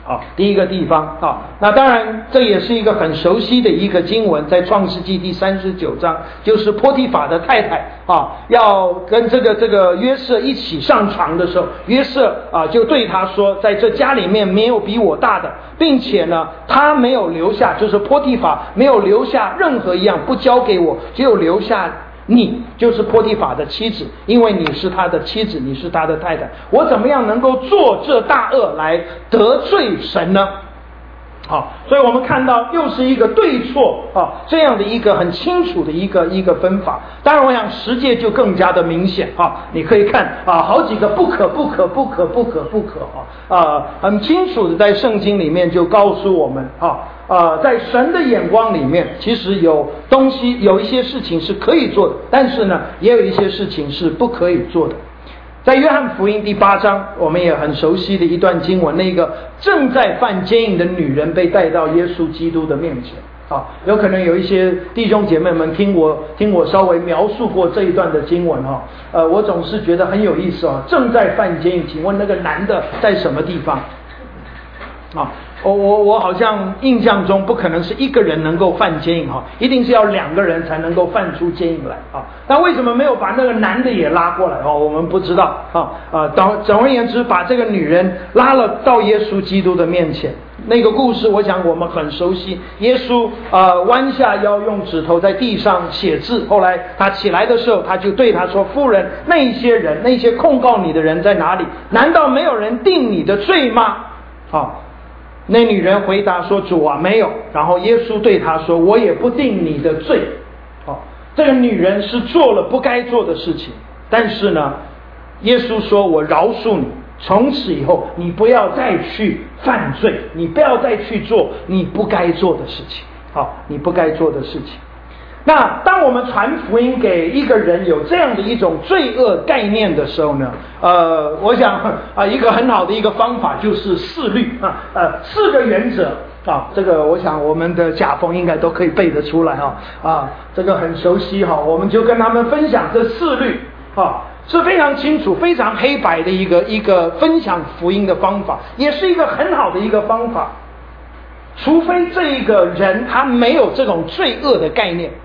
啊，第一个地方啊，那当然这也是一个很熟悉的一个经文，在创世纪第三十九章，就是波提法的太太啊，要跟这个这个约瑟一起上床的时候，约瑟啊就对他说，在这家里面没有比我大的，并且呢，他没有留下，就是波提法没有留下任何一样不交给我，只有留下你，就是波提法的妻子，因为你是他的妻子，你是他的太太，我怎么样能够做这大恶来得罪神呢？好，所以我们看到又是一个对错啊，这样的一个很清楚的一个一个分法。当然我想十诫就更加的明显啊，你可以看啊，好几个不可不可不可不可不可啊，啊很清楚的在圣经里面就告诉我们啊啊，在神的眼光里面，其实有东西有一些事情是可以做的，但是呢也有一些事情是不可以做的。在约翰福音第八章，我们也很熟悉的一段经文，那个正在犯奸淫的女人被带到耶稣基督的面前啊，有可能有一些弟兄姐妹们听我听我稍微描述过这一段的经文哈，呃，我总是觉得很有意思啊。正在犯奸淫，请问那个男的在什么地方？啊，我我我好像印象中不可能是一个人能够犯奸淫哈，一定是要两个人才能够犯出奸淫来啊。但为什么没有把那个男的也拉过来哦？我们不知道啊啊。总总而言之，把这个女人拉了到耶稣基督的面前。那个故事，我想我们很熟悉。耶稣啊、呃、弯下腰，用指头在地上写字。后来他起来的时候，他就对他说：“夫人，那些人，那些控告你的人在哪里？难道没有人定你的罪吗？”啊。那女人回答说：“主啊，没有。”然后耶稣对她说：“我也不定你的罪。”哦，这个女人是做了不该做的事情，但是呢，耶稣说：“我饶恕你，从此以后你不要再去犯罪，你不要再去做你不该做的事情。”好，你不该做的事情。那当我们传福音给一个人有这样的一种罪恶概念的时候呢，呃，我想啊，一个很好的一个方法就是四律啊，呃，四个原则啊，这个我想我们的甲峰应该都可以背得出来啊，啊，这个很熟悉哈，我们就跟他们分享这四律啊，是非常清楚、非常黑白的一个一个分享福音的方法，也是一个很好的一个方法，除非这一个人他没有这种罪恶的概念。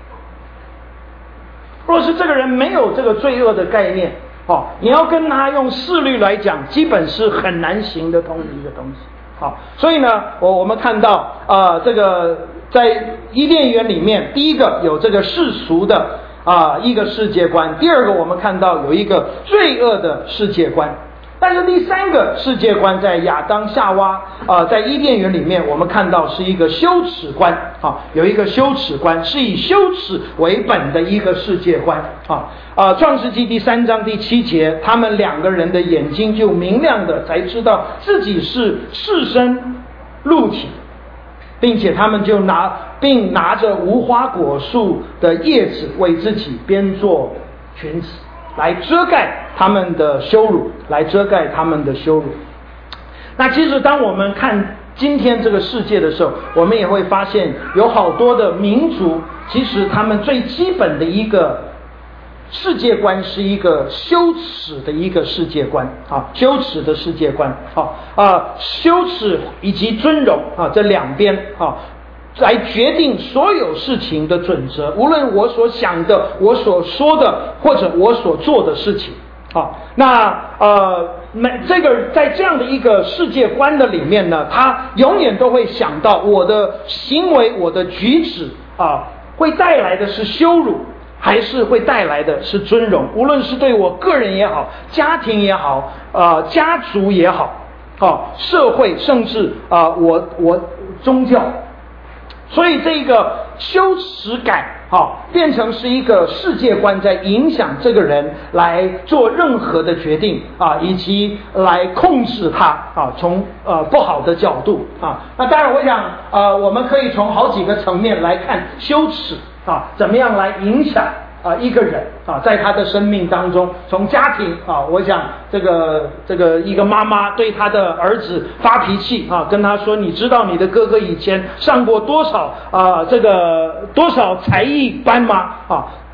若是这个人没有这个罪恶的概念，哦，你要跟他用四律来讲，基本是很难行得通的一个东西。好，所以呢，我我们看到啊、呃，这个在伊甸园里面，第一个有这个世俗的啊、呃、一个世界观，第二个我们看到有一个罪恶的世界观。但是第三个世界观在亚当夏娃啊、呃，在伊甸园里面，我们看到是一个羞耻观啊，有一个羞耻观，是以羞耻为本的一个世界观啊啊。创世纪第三章第七节，他们两个人的眼睛就明亮的，才知道自己是赤身露体，并且他们就拿并拿着无花果树的叶子为自己编做裙子，来遮盖他们的羞辱，来遮盖他们的羞辱。那其实当我们看今天这个世界的时候，我们也会发现有好多的民族，其实他们最基本的一个世界观是一个羞耻的一个世界观啊，羞耻的世界观啊啊，羞耻以及尊荣啊这两边啊，来决定所有事情的准则，无论我所想的、我所说的，或者我所做的事情。好，那呃，每这个在这样的一个世界观的里面呢，他永远都会想到我的行为、我的举止啊，会带来的是羞辱，还是会带来的是尊荣？无论是对我个人也好，家庭也好，呃，家族也好，啊，社会，甚至啊，我我宗教。所以这个羞耻感好，变成是一个世界观在影响这个人来做任何的决定啊，以及来控制他啊，从呃不好的角度啊。那当然我想呃我们可以从好几个层面来看羞耻啊怎么样来影响啊一个人啊在他的生命当中。从家庭啊，我想这个这个一个妈妈对他的儿子发脾气啊，跟他说，你知道你的哥哥以前上过多少啊这个多少才艺班吗？啊，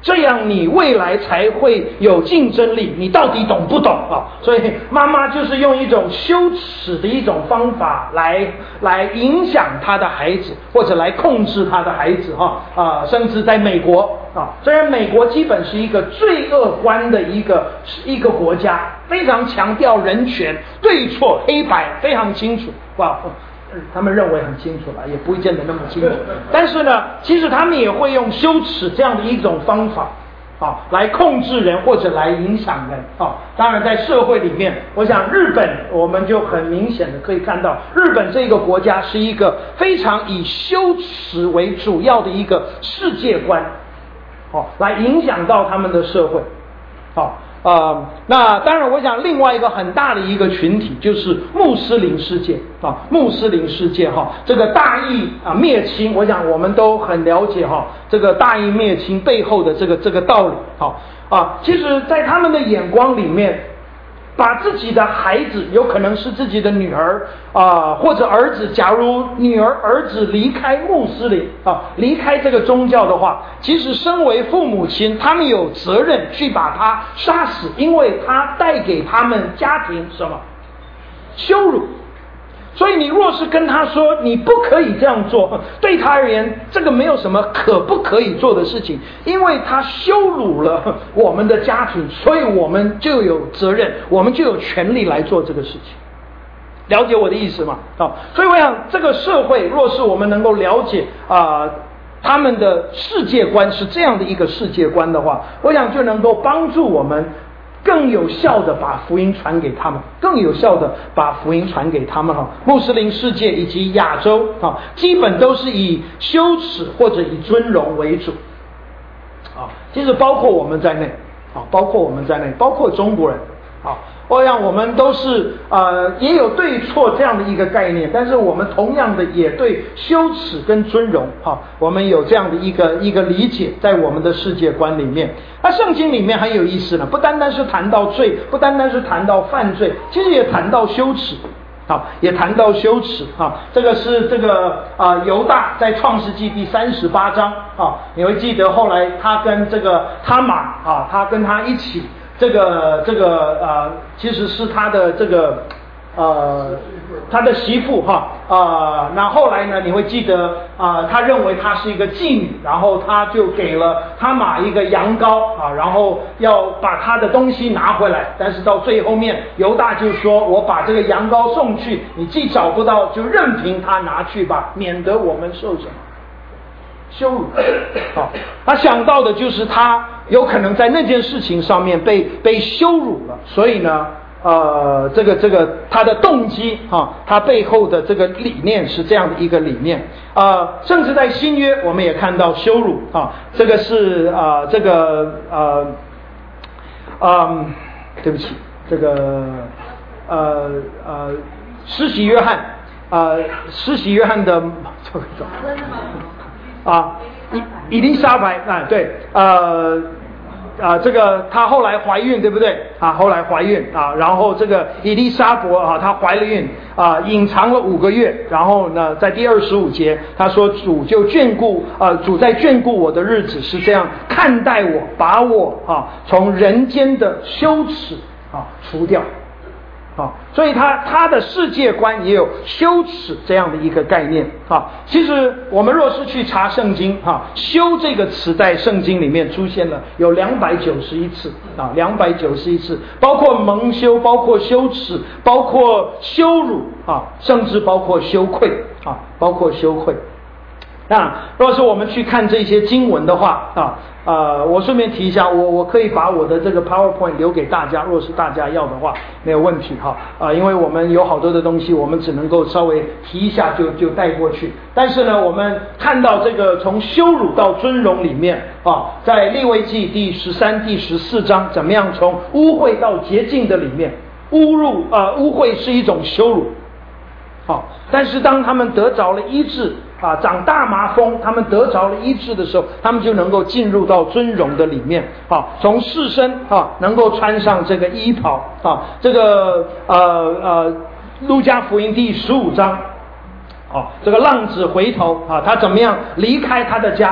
这样你未来才会有竞争力。你到底懂不懂啊？所以妈妈就是用一种羞耻的一种方法来来影响她的孩子，或者来控制她的孩子哈啊、呃，甚至在美国啊，虽然美国基本是一个罪恶观的一个一个国家，非常强调人权，对错黑白非常清楚，哇。他们认为很清楚了，也不会见得那么清楚。但是呢，其实他们也会用羞耻这样的一种方法，啊，来控制人或者来影响人啊。当然，在社会里面，我想日本我们就很明显的可以看到，日本这个国家是一个非常以羞耻为主要的一个世界观，哦，来影响到他们的社会，好。呃，那当然，我想另外一个很大的一个群体就是穆斯林世界啊，穆斯林世界哈，这个大义啊灭亲，我想我们都很了解哈，这个大义灭亲背后的这个这个道理，好啊，其实，在他们的眼光里面，把自己的孩子有可能是自己的女儿啊、呃，或者儿子，假如女儿儿子离开穆斯林啊，离开这个宗教的话，其实身为父母亲，他们有责任去把他杀死，因为他带给他们家庭什么羞辱。所以你若是跟他说你不可以这样做，对他而言这个没有什么可不可以做的事情，因为他羞辱了我们的家庭，所以我们就有责任，我们就有权利来做这个事情。了解我的意思吗？啊，所以我想这个社会若是我们能够了解啊、呃、他们的世界观是这样的一个世界观的话，我想就能够帮助我们更有效的把福音传给他们，更有效的把福音传给他们哈。穆斯林世界以及亚洲啊，基本都是以羞耻或者以尊荣为主啊。其实包括我们在内啊，包括我们在内，包括中国人啊。我想我们都是呃也有对错这样的一个概念，但是我们同样的也对羞耻跟尊荣哈，我们有这样的一个一个理解，在我们的世界观里面。那圣经里面很有意思呢，不单单是谈到罪，不单单是谈到犯罪，其实也谈到羞耻。好，也谈到羞耻啊，这个是这个啊犹大在创世纪第三十八章啊，你会记得后来他跟这个他玛啊，他跟他一起。这个这个呃，其实是他的这个呃，他的媳妇哈啊、呃，那后来呢，你会记得啊、呃，他认为她是一个妓女，然后他就给了他玛一个羊羔啊，然后要把他的东西拿回来，但是到最后面，犹大就说：“我把这个羊羔送去，你既找不到，就任凭他拿去吧，免得我们受什么羞辱。”好，他想到的就是他有可能在那件事情上面被被羞辱了，所以呢，呃，这个这个他的动机哈，他背后的这个理念是这样的一个理念啊、呃，甚至在新约我们也看到羞辱啊，这个是啊、呃，这个呃，嗯，对不起，这个呃呃，施洗约翰啊，施洗约翰的这个啊，伊伊丽莎白啊，对，呃。啊，这个她后来怀孕，对不对？啊，后来怀孕啊，然后这个以利沙伯啊，她怀了孕啊，隐藏了五个月，然后呢，在第二十五节，她说主就眷顾啊，主在眷顾我的日子是这样看待我，把我啊从人间的羞耻啊除掉。啊，所以他他的世界观也有羞耻这样的一个概念啊。其实我们若是去查圣经哈、啊，羞这个词在圣经里面出现了有两百九十一次啊，两百九十一次，包括蒙羞，包括羞耻，包括羞辱啊，甚至包括羞愧啊，包括羞愧。那若是我们去看这些经文的话啊，呃，我顺便提一下，我我可以把我的这个 PowerPoint 留给大家，若是大家要的话，没有问题哈啊、呃，因为我们有好多的东西，我们只能够稍微提一下就就带过去。但是呢，我们看到这个从羞辱到尊荣里面啊，在利未记第十三、第十四章，怎么样从污秽到洁净的里面，污辱呃污秽是一种羞辱。好、哦，但是当他们得着了医治啊，长大麻风，他们得着了医治的时候，他们就能够进入到尊荣的里面啊，从世身啊能够穿上这个衣袍啊，这个呃呃，路加福音第十五章，哦，这个浪子回头啊，他怎么样离开他的家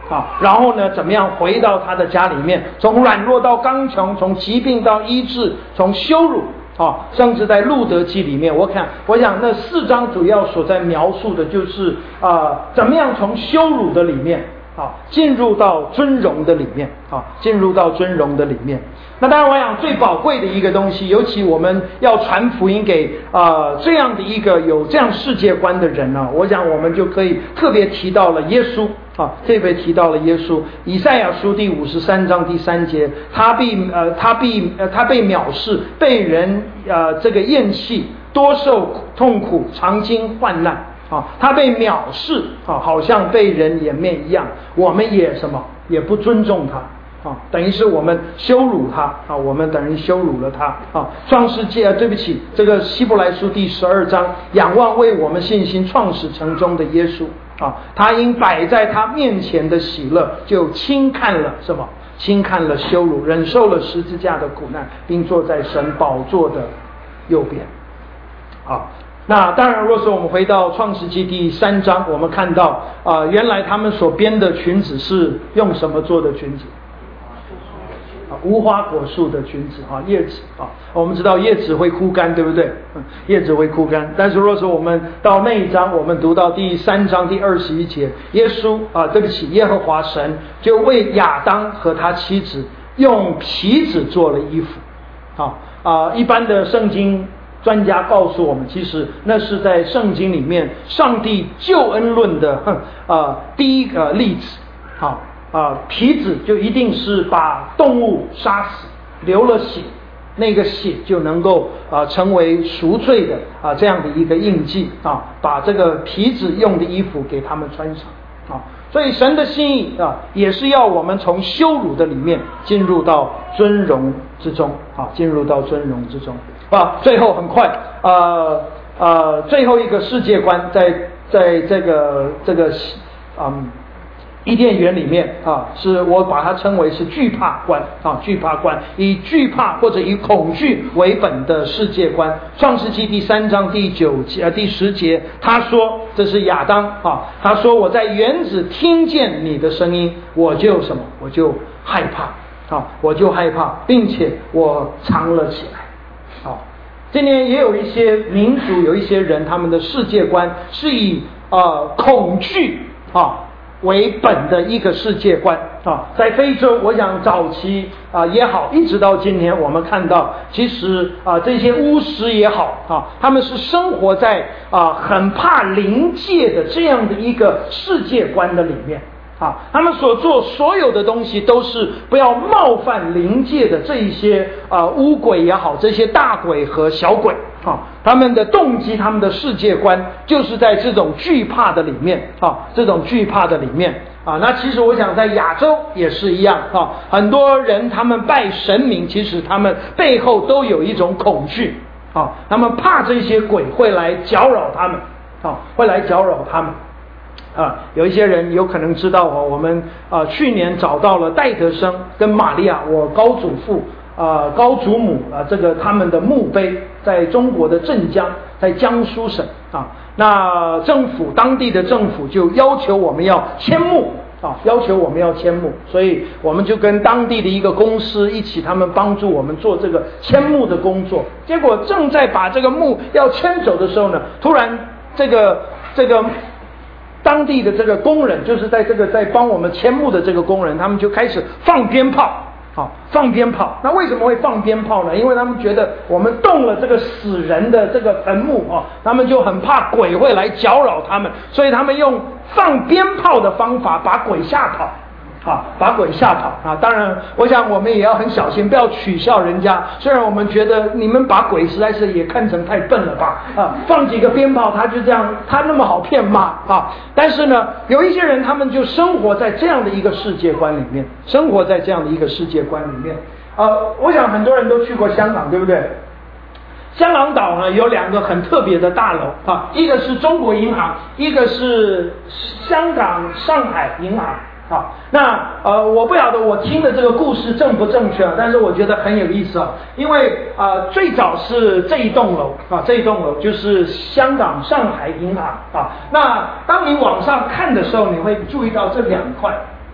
啊，然后呢，怎么样回到他的家里面，从软弱到刚强，从疾病到医治，从羞辱啊，甚至在路德记里面，我看，我想那四章主要所在描述的就是啊、呃，怎么样从羞辱的里面啊，进入到尊荣的里面啊，进入到尊荣的里面。那当然，我想最宝贵的一个东西，尤其我们要传福音给啊、呃、这样的一个有这样世界观的人呢、啊，我想我们就可以特别提到了耶稣啊，特别提到了耶稣。以赛亚书第五十三章第三节，他必呃他必呃他被藐视，被人呃这个厌弃，多受痛苦，常经患难啊，他被藐视啊，好像被人掩面一样，我们也什么也不尊重他。啊，等于是我们羞辱他啊，我们等于羞辱了他啊。创世纪啊，对不起，这个希伯来书第十二章，仰望为我们信心创始成终的耶稣啊，他因摆在他面前的喜乐，就轻看了什么？轻看了羞辱，忍受了十字架的苦难，并坐在神宝座的右边啊。那当然，若是我们回到创世纪第三章，我们看到啊、呃，原来他们所编的裙子是用什么做的裙子？无花果树的裙子啊，叶子啊，我们知道叶子会枯干，对不对？嗯，叶子会枯干。但是若是我们到那一章，我们读到第三章第二十一节，耶稣啊，对不起，耶和华神就为亚当和他妻子用皮子做了衣服。啊啊，一般的圣经专家告诉我们，其实那是在圣经里面上帝救恩论的啊第一个例子。好。啊，皮子就一定是把动物杀死，流了血，那个血就能够啊成为赎罪的啊这样的一个印记啊，把这个皮子用的衣服给他们穿上啊。所以神的心意啊，也是要我们从羞辱的里面进入到尊荣之中啊，进入到尊荣之中啊。最后很快，呃呃，最后一个世界观在在这个这个嗯。伊甸园里面啊，是我把它称为是惧怕观啊，惧怕观，以惧怕或者以恐惧为本的世界观。创世纪第三章第九节呃第十节，他说这是亚当啊，他说我在园子听见你的声音，我就什么，我就害怕啊，我就害怕，并且我藏了起来啊。今年也有一些民族，有一些人，他们的世界观是以呃恐惧啊为本的一个世界观啊，在非洲，我想早期啊也好，一直到今天，我们看到，其实啊这些巫师也好啊，他们是生活在啊很怕灵界的这样的一个世界观的里面啊，他们所做所有的东西都是不要冒犯灵界的这一些啊巫鬼也好，这些大鬼和小鬼。啊，他们的动机，他们的世界观，就是在这种惧怕的里面啊，这种惧怕的里面啊。那其实我想在亚洲也是一样啊，很多人他们拜神明，其实他们背后都有一种恐惧啊，他们怕这些鬼会来搅扰他们啊，会来搅扰他们啊。有一些人有可能知道啊，我们啊去年找到了戴德生跟玛利亚，我高祖父。啊、呃，高祖母啊、呃，这个他们的墓碑在中国的镇江，在江苏省啊。那政府当地的政府就要求我们要迁墓啊，要求我们要迁墓，所以我们就跟当地的一个公司一起，他们帮助我们做这个迁墓的工作。结果正在把这个墓要迁走的时候呢，突然这个这个当地的这个工人，就是在这个在帮我们迁墓的这个工人，他们就开始放鞭炮。好，放鞭炮。那为什么会放鞭炮呢？因为他们觉得我们动了这个死人的这个坟墓啊，他们就很怕鬼会来搅扰他们，所以他们用放鞭炮的方法把鬼吓跑。啊，把鬼吓跑啊！当然，我想我们也要很小心，不要取笑人家。虽然我们觉得你们把鬼实在是也看成太笨了吧？啊，放几个鞭炮，他就这样，他那么好骗吗？啊！但是呢，有一些人他们就生活在这样的一个世界观里面，生活在这样的一个世界观里面。呃，我想很多人都去过香港，对不对？香港岛呢有两个很特别的大楼啊，一个是中国银行，一个是香港上海银行。好，那呃，我不晓得我听的这个故事正不正确啊，但是我觉得很有意思啊，因为呃，最早是这一栋楼啊，这一栋楼就是香港上海银行啊。那当你往上看的时候，你会注意到这两块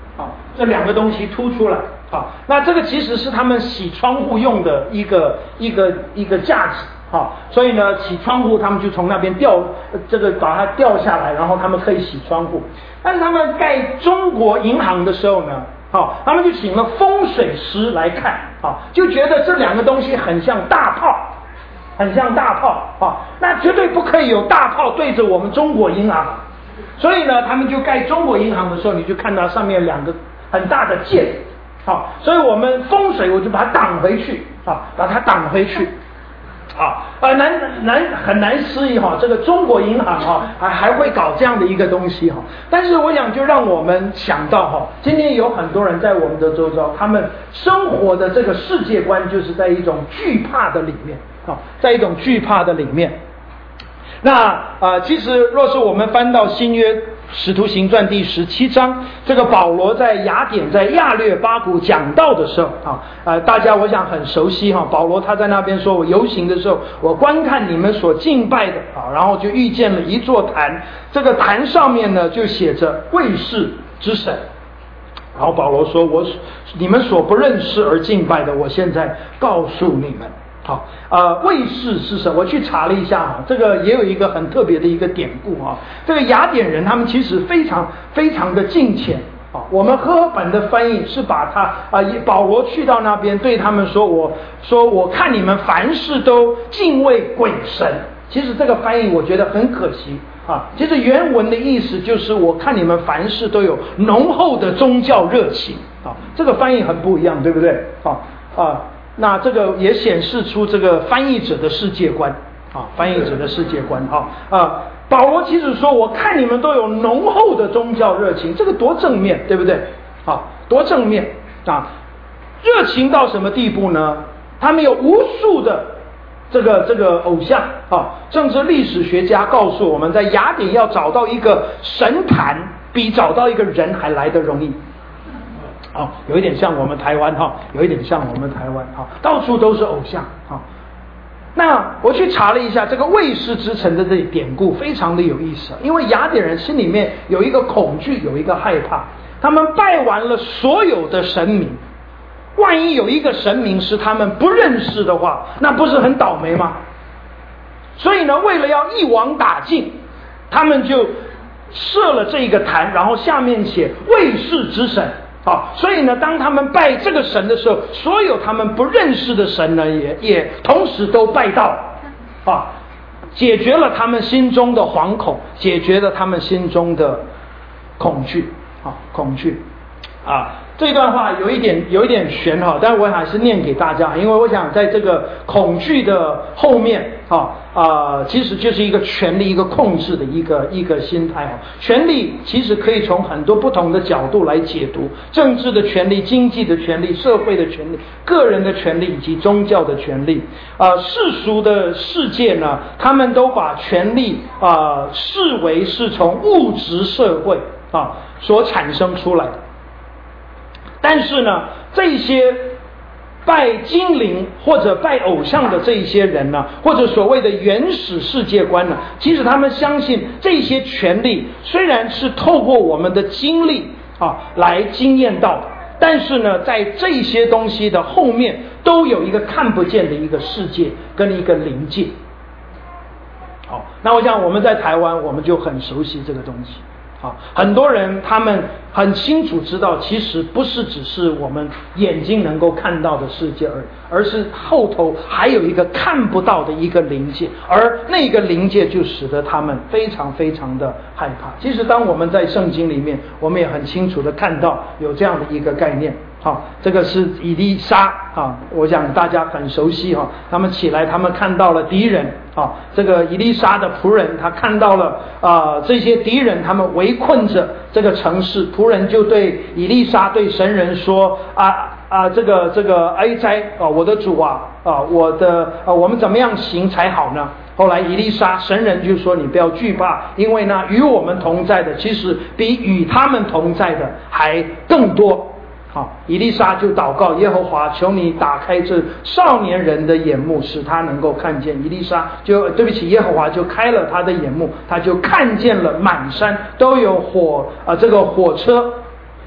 这两个东西凸出来。好，那这个其实是他们洗窗户用的一个一个一个架子。好，所以呢，洗窗户他们就从那边掉，这个把它掉下来，然后他们可以洗窗户。但是他们盖中国银行的时候呢，好，他们就请了风水师来看，好，就觉得这两个东西很像大炮，很像大炮，啊，那绝对不可以有大炮对着我们中国银行。所以呢，他们就盖中国银行的时候，你就看到上面两个很大的箭，好，所以我们风水我就把它挡回去，啊，把它挡回去。啊，呃，难难很难思议哈，这个中国银行哈还还会搞这样的一个东西哈。但是我想就让我们想到哈，今天有很多人在我们的周遭，他们生活的这个世界观就是在一种惧怕的里面啊，在一种惧怕的里面。那呃，其实若是我们翻到新约使徒行传第十七章，这个保罗在雅典在亚略巴谷讲道的时候啊，呃，大家我想很熟悉哈。保罗他在那边说，我游行的时候，我观看你们所敬拜的啊，然后就遇见了一座坛，这个坛上面呢就写着卫士之神。然后保罗说，我你们所不认识而敬拜的，我现在告诉你们。好，呃，卫士是什么？我去查了一下啊，这个也有一个很特别的一个典故啊。这个雅典人他们其实非常非常的敬虔啊。我们和合本的翻译是把他啊，保罗去到那边对他们说，我说我看你们凡事都敬畏鬼神。其实这个翻译我觉得很可惜啊。其实原文的意思就是我看你们凡事都有浓厚的宗教热情啊。这个翻译很不一样，对不对？啊啊。那这个也显示出这个翻译者的世界观啊，翻译者的世界观啊啊！保罗其实说，我看你们都有浓厚的宗教热情，这个多正面，对不对？啊，多正面啊！热情到什么地步呢？他们有无数的这个这个偶像啊，甚至历史学家告诉我们，在雅典要找到一个神坛，比找到一个人还来得容易。啊、哦，有一点像我们台湾哈，有一点像我们台湾哈，到处都是偶像哈。那我去查了一下这个卫士之城的这典故，非常的有意思。因为雅典人心里面有一个恐惧，有一个害怕，他们拜完了所有的神明，万一有一个神明是他们不认识的话，那不是很倒霉吗？所以呢，为了要一网打尽，他们就设了这个坛，然后下面写卫士之神。好，所以呢，当他们拜这个神的时候，所有他们不认识的神呢，也也同时都拜到，啊，解决了他们心中的惶恐，解决了他们心中的恐惧，啊，恐惧，啊，这段话有一点有一点玄哈，但我还是念给大家，因为我想在这个恐惧的后面，啊啊、呃，其实就是一个权力、一个控制的一个一个心态哈。权力其实可以从很多不同的角度来解读，政治的权利、经济的权利、社会的权利、个人的权利以及宗教的权利。啊、呃，世俗的世界呢，他们都把权力啊、呃、视为是从物质社会啊所产生出来的。但是呢，这些拜精灵或者拜偶像的这一些人呢，或者所谓的原始世界观呢，其实他们相信这些权利虽然是透过我们的经历啊来经验到的，但是呢，在这些东西的后面都有一个看不见的一个世界跟一个灵界。好，那我想我们在台湾我们就很熟悉这个东西。啊，很多人他们很清楚知道，其实不是只是我们眼睛能够看到的世界而已，而是后头还有一个看不到的一个灵界，而那个灵界就使得他们非常非常的害怕。其实当我们在圣经里面，我们也很清楚的看到有这样的一个概念。好，这个是以利沙啊，我想大家很熟悉哈。他们起来，他们看到了敌人啊，这个以利沙的仆人，他看到了啊这些敌人，他们围困着这个城市，仆人就对以利沙对神人说啊啊，这个这个哀哉啊，我的主啊啊，我的啊，我们怎么样行才好呢？后来以利沙神人就说：“你不要惧怕，因为呢，与我们同在的，其实比与他们同在的还更多。”好，以利沙就祷告耶和华，求你打开这少年人的眼目，使他能够看见。以利沙就对不起，耶和华就开了他的眼目，他就看见了满山都有火啊、呃，这个火车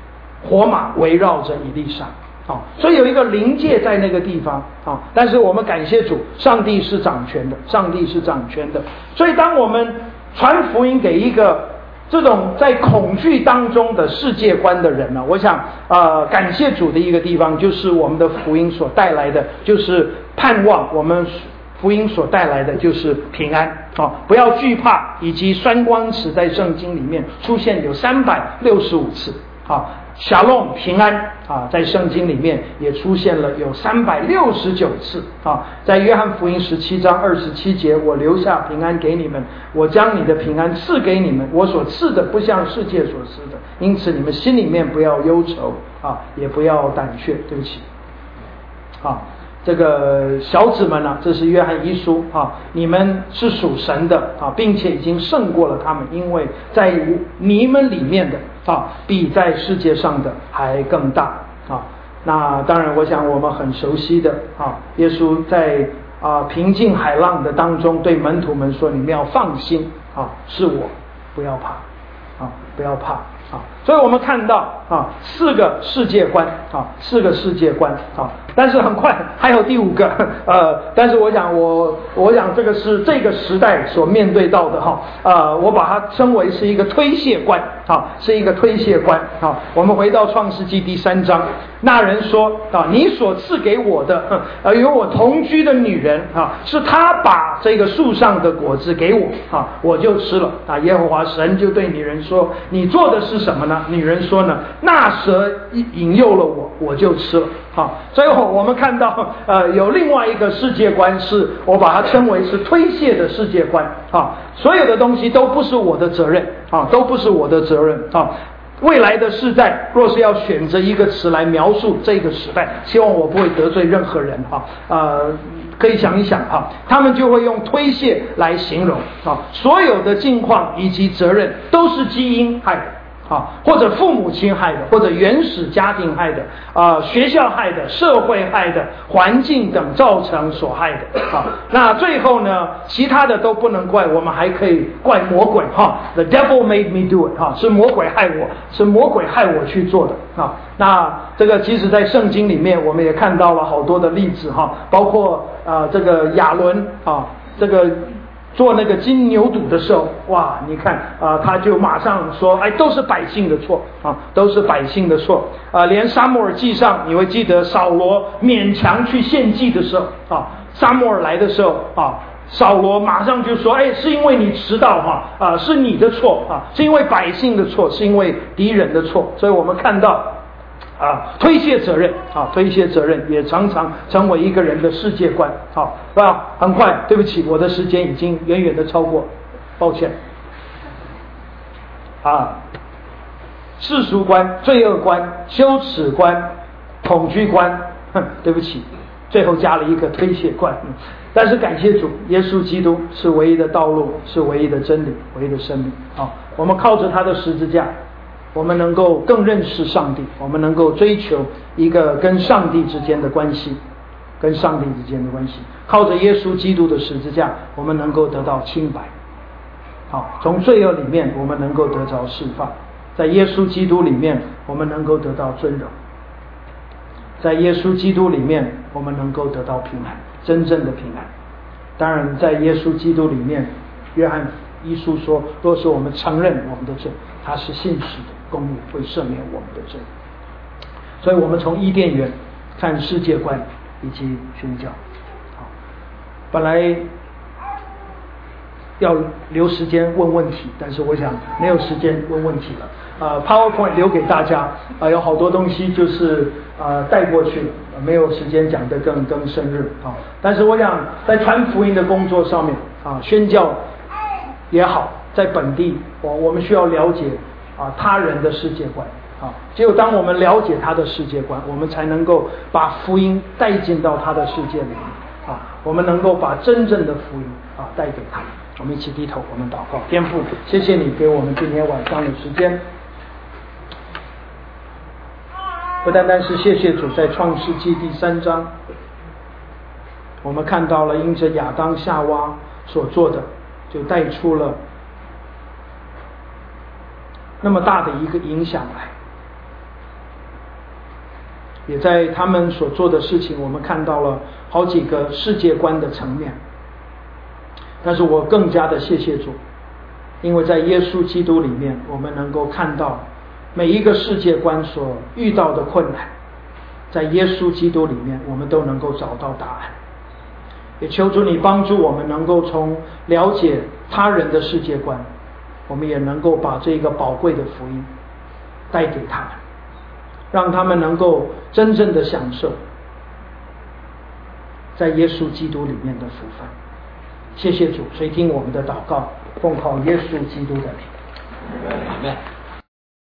火马围绕着以利沙。啊，所以有一个灵界在那个地方啊，但是我们感谢主，上帝是掌权的，上帝是掌权的。所以当我们传福音给一个这种在恐惧当中的世界观的人呢，我想呃，感谢主的一个地方就是我们的福音所带来的就是盼望，我们福音所带来的就是平安啊，不要惧怕，以及双关词在圣经里面出现有三百六十五次啊。夏隆平安啊，在圣经里面也出现了有三百六十九次啊，在约翰福音十七章二十七节，我留下平安给你们，我将你的平安赐给你们，我所赐的不像世界所赐的，因此你们心里面不要忧愁啊，也不要胆怯。对不起啊，这个小子们啊，这是约翰一书啊，你们是属神的啊，并且已经胜过了他们，因为在你们里面的啊，比在世界上的还更大啊。那当然我想我们很熟悉的啊，耶稣在啊平静海浪的当中对门徒们说，你们要放心啊，是我，不要怕啊，不要怕啊。所以我们看到啊四个世界观啊，四个世界观啊，但是很快还有第五个呃，但是我想我我想这个是这个时代所面对到的哈，呃，我把它称为是一个推卸观啊，是一个推卸观啊。我们回到创世纪第三章，那人说啊，你所赐给我的呃与我同居的女人啊，是她把这个树上的果子给我啊，我就吃了啊。耶和华神就对女人说，你做的是什么呢？女人说呢，那蛇引诱了我，我就吃了。好，最后我们看到呃有另外一个世界观，是我把它称为是推卸的世界观啊，所有的东西都不是我的责任啊，都不是我的责任啊。未来的世代若是要选择一个词来描述这个时代，希望我不会得罪任何人哈，呃可以想一想哈，他们就会用推卸来形容啊，所有的境况以及责任都是基因害的啊，或者父母亲害的，或者原始家庭害的，啊、呃，学校害的，社会害的，环境等造成所害的啊。那最后呢，其他的都不能怪，我们还可以怪魔鬼哈。The devil made me do it 哈，是魔鬼害我，是魔鬼害我去做的啊。那这个即使在圣经里面，我们也看到了好多的例子哈，包括啊、呃、这个亚伦啊，这个。做那个金牛犊的时候，哇，你看啊、呃，他就马上说，哎，都是百姓的错啊，都是百姓的错啊、呃。连撒母耳记上，你会记得扫罗勉强去献祭的时候啊，撒母耳来的时候啊，扫罗马上就说，哎，是因为你迟到哈啊、呃，是你的错啊，是因为百姓的错，是因为敌人的错。所以我们看到。啊，推卸责任啊，推卸责任也常常成为一个人的世界观啊，是吧？很快，对不起，我的时间已经远远的超过，抱歉。啊，世俗观、罪恶观、羞耻观、恐惧观，哼，对不起，最后加了一个推卸观。嗯、但是感谢主，耶稣基督是唯一的道路，是唯一的真理，唯一的生命。啊，我们靠着他的十字架。我们能够更认识上帝，我们能够追求一个跟上帝之间的关系，跟上帝之间的关系。靠着耶稣基督的十字架，我们能够得到清白。好，从罪恶里面，我们能够得着释放；在耶稣基督里面，我们能够得到尊荣；在耶稣基督里面，我们能够得到平安，真正的平安。当然，在耶稣基督里面，约翰一书说，若是我们承认我们的罪，他是信实的。公义会赦免我们的罪，所以我们从伊甸园看世界观以及宣教。好，本来要留时间问问题，但是我想没有时间问问题了。呃 ，PowerPoint 留给大家，啊、呃，有好多东西就是呃带过去了，没有时间讲得更更深入啊。但是我想在传福音的工作上面啊，宣教也好，在本地我我们需要了解。啊，他人的世界观啊，只有当我们了解他的世界观，我们才能够把福音带进到他的世界里面啊，我们能够把真正的福音啊带给他。我们一起低头，我们祷告。天父，谢谢你给我们今天晚上的时间，不单单是谢谢主，在创世纪第三章，我们看到了因着亚当夏娃所做的，就带出了那么大的一个影响来， 也在他们所做的事情，我们看到了好几个世界观的层面。但是我更加的谢谢主，因为在耶稣基督里面，我们能够看到每一个世界观所遇到的困难，在耶稣基督里面，我们都能够找到答案。也求主你帮助我们能够从了解他人的世界观，我们也能够把这个宝贵的福音带给他们，让他们能够真正的享受在耶稣基督里面的福分。谢谢主，垂听我们的祷告，奉靠耶稣基督的名。阿们。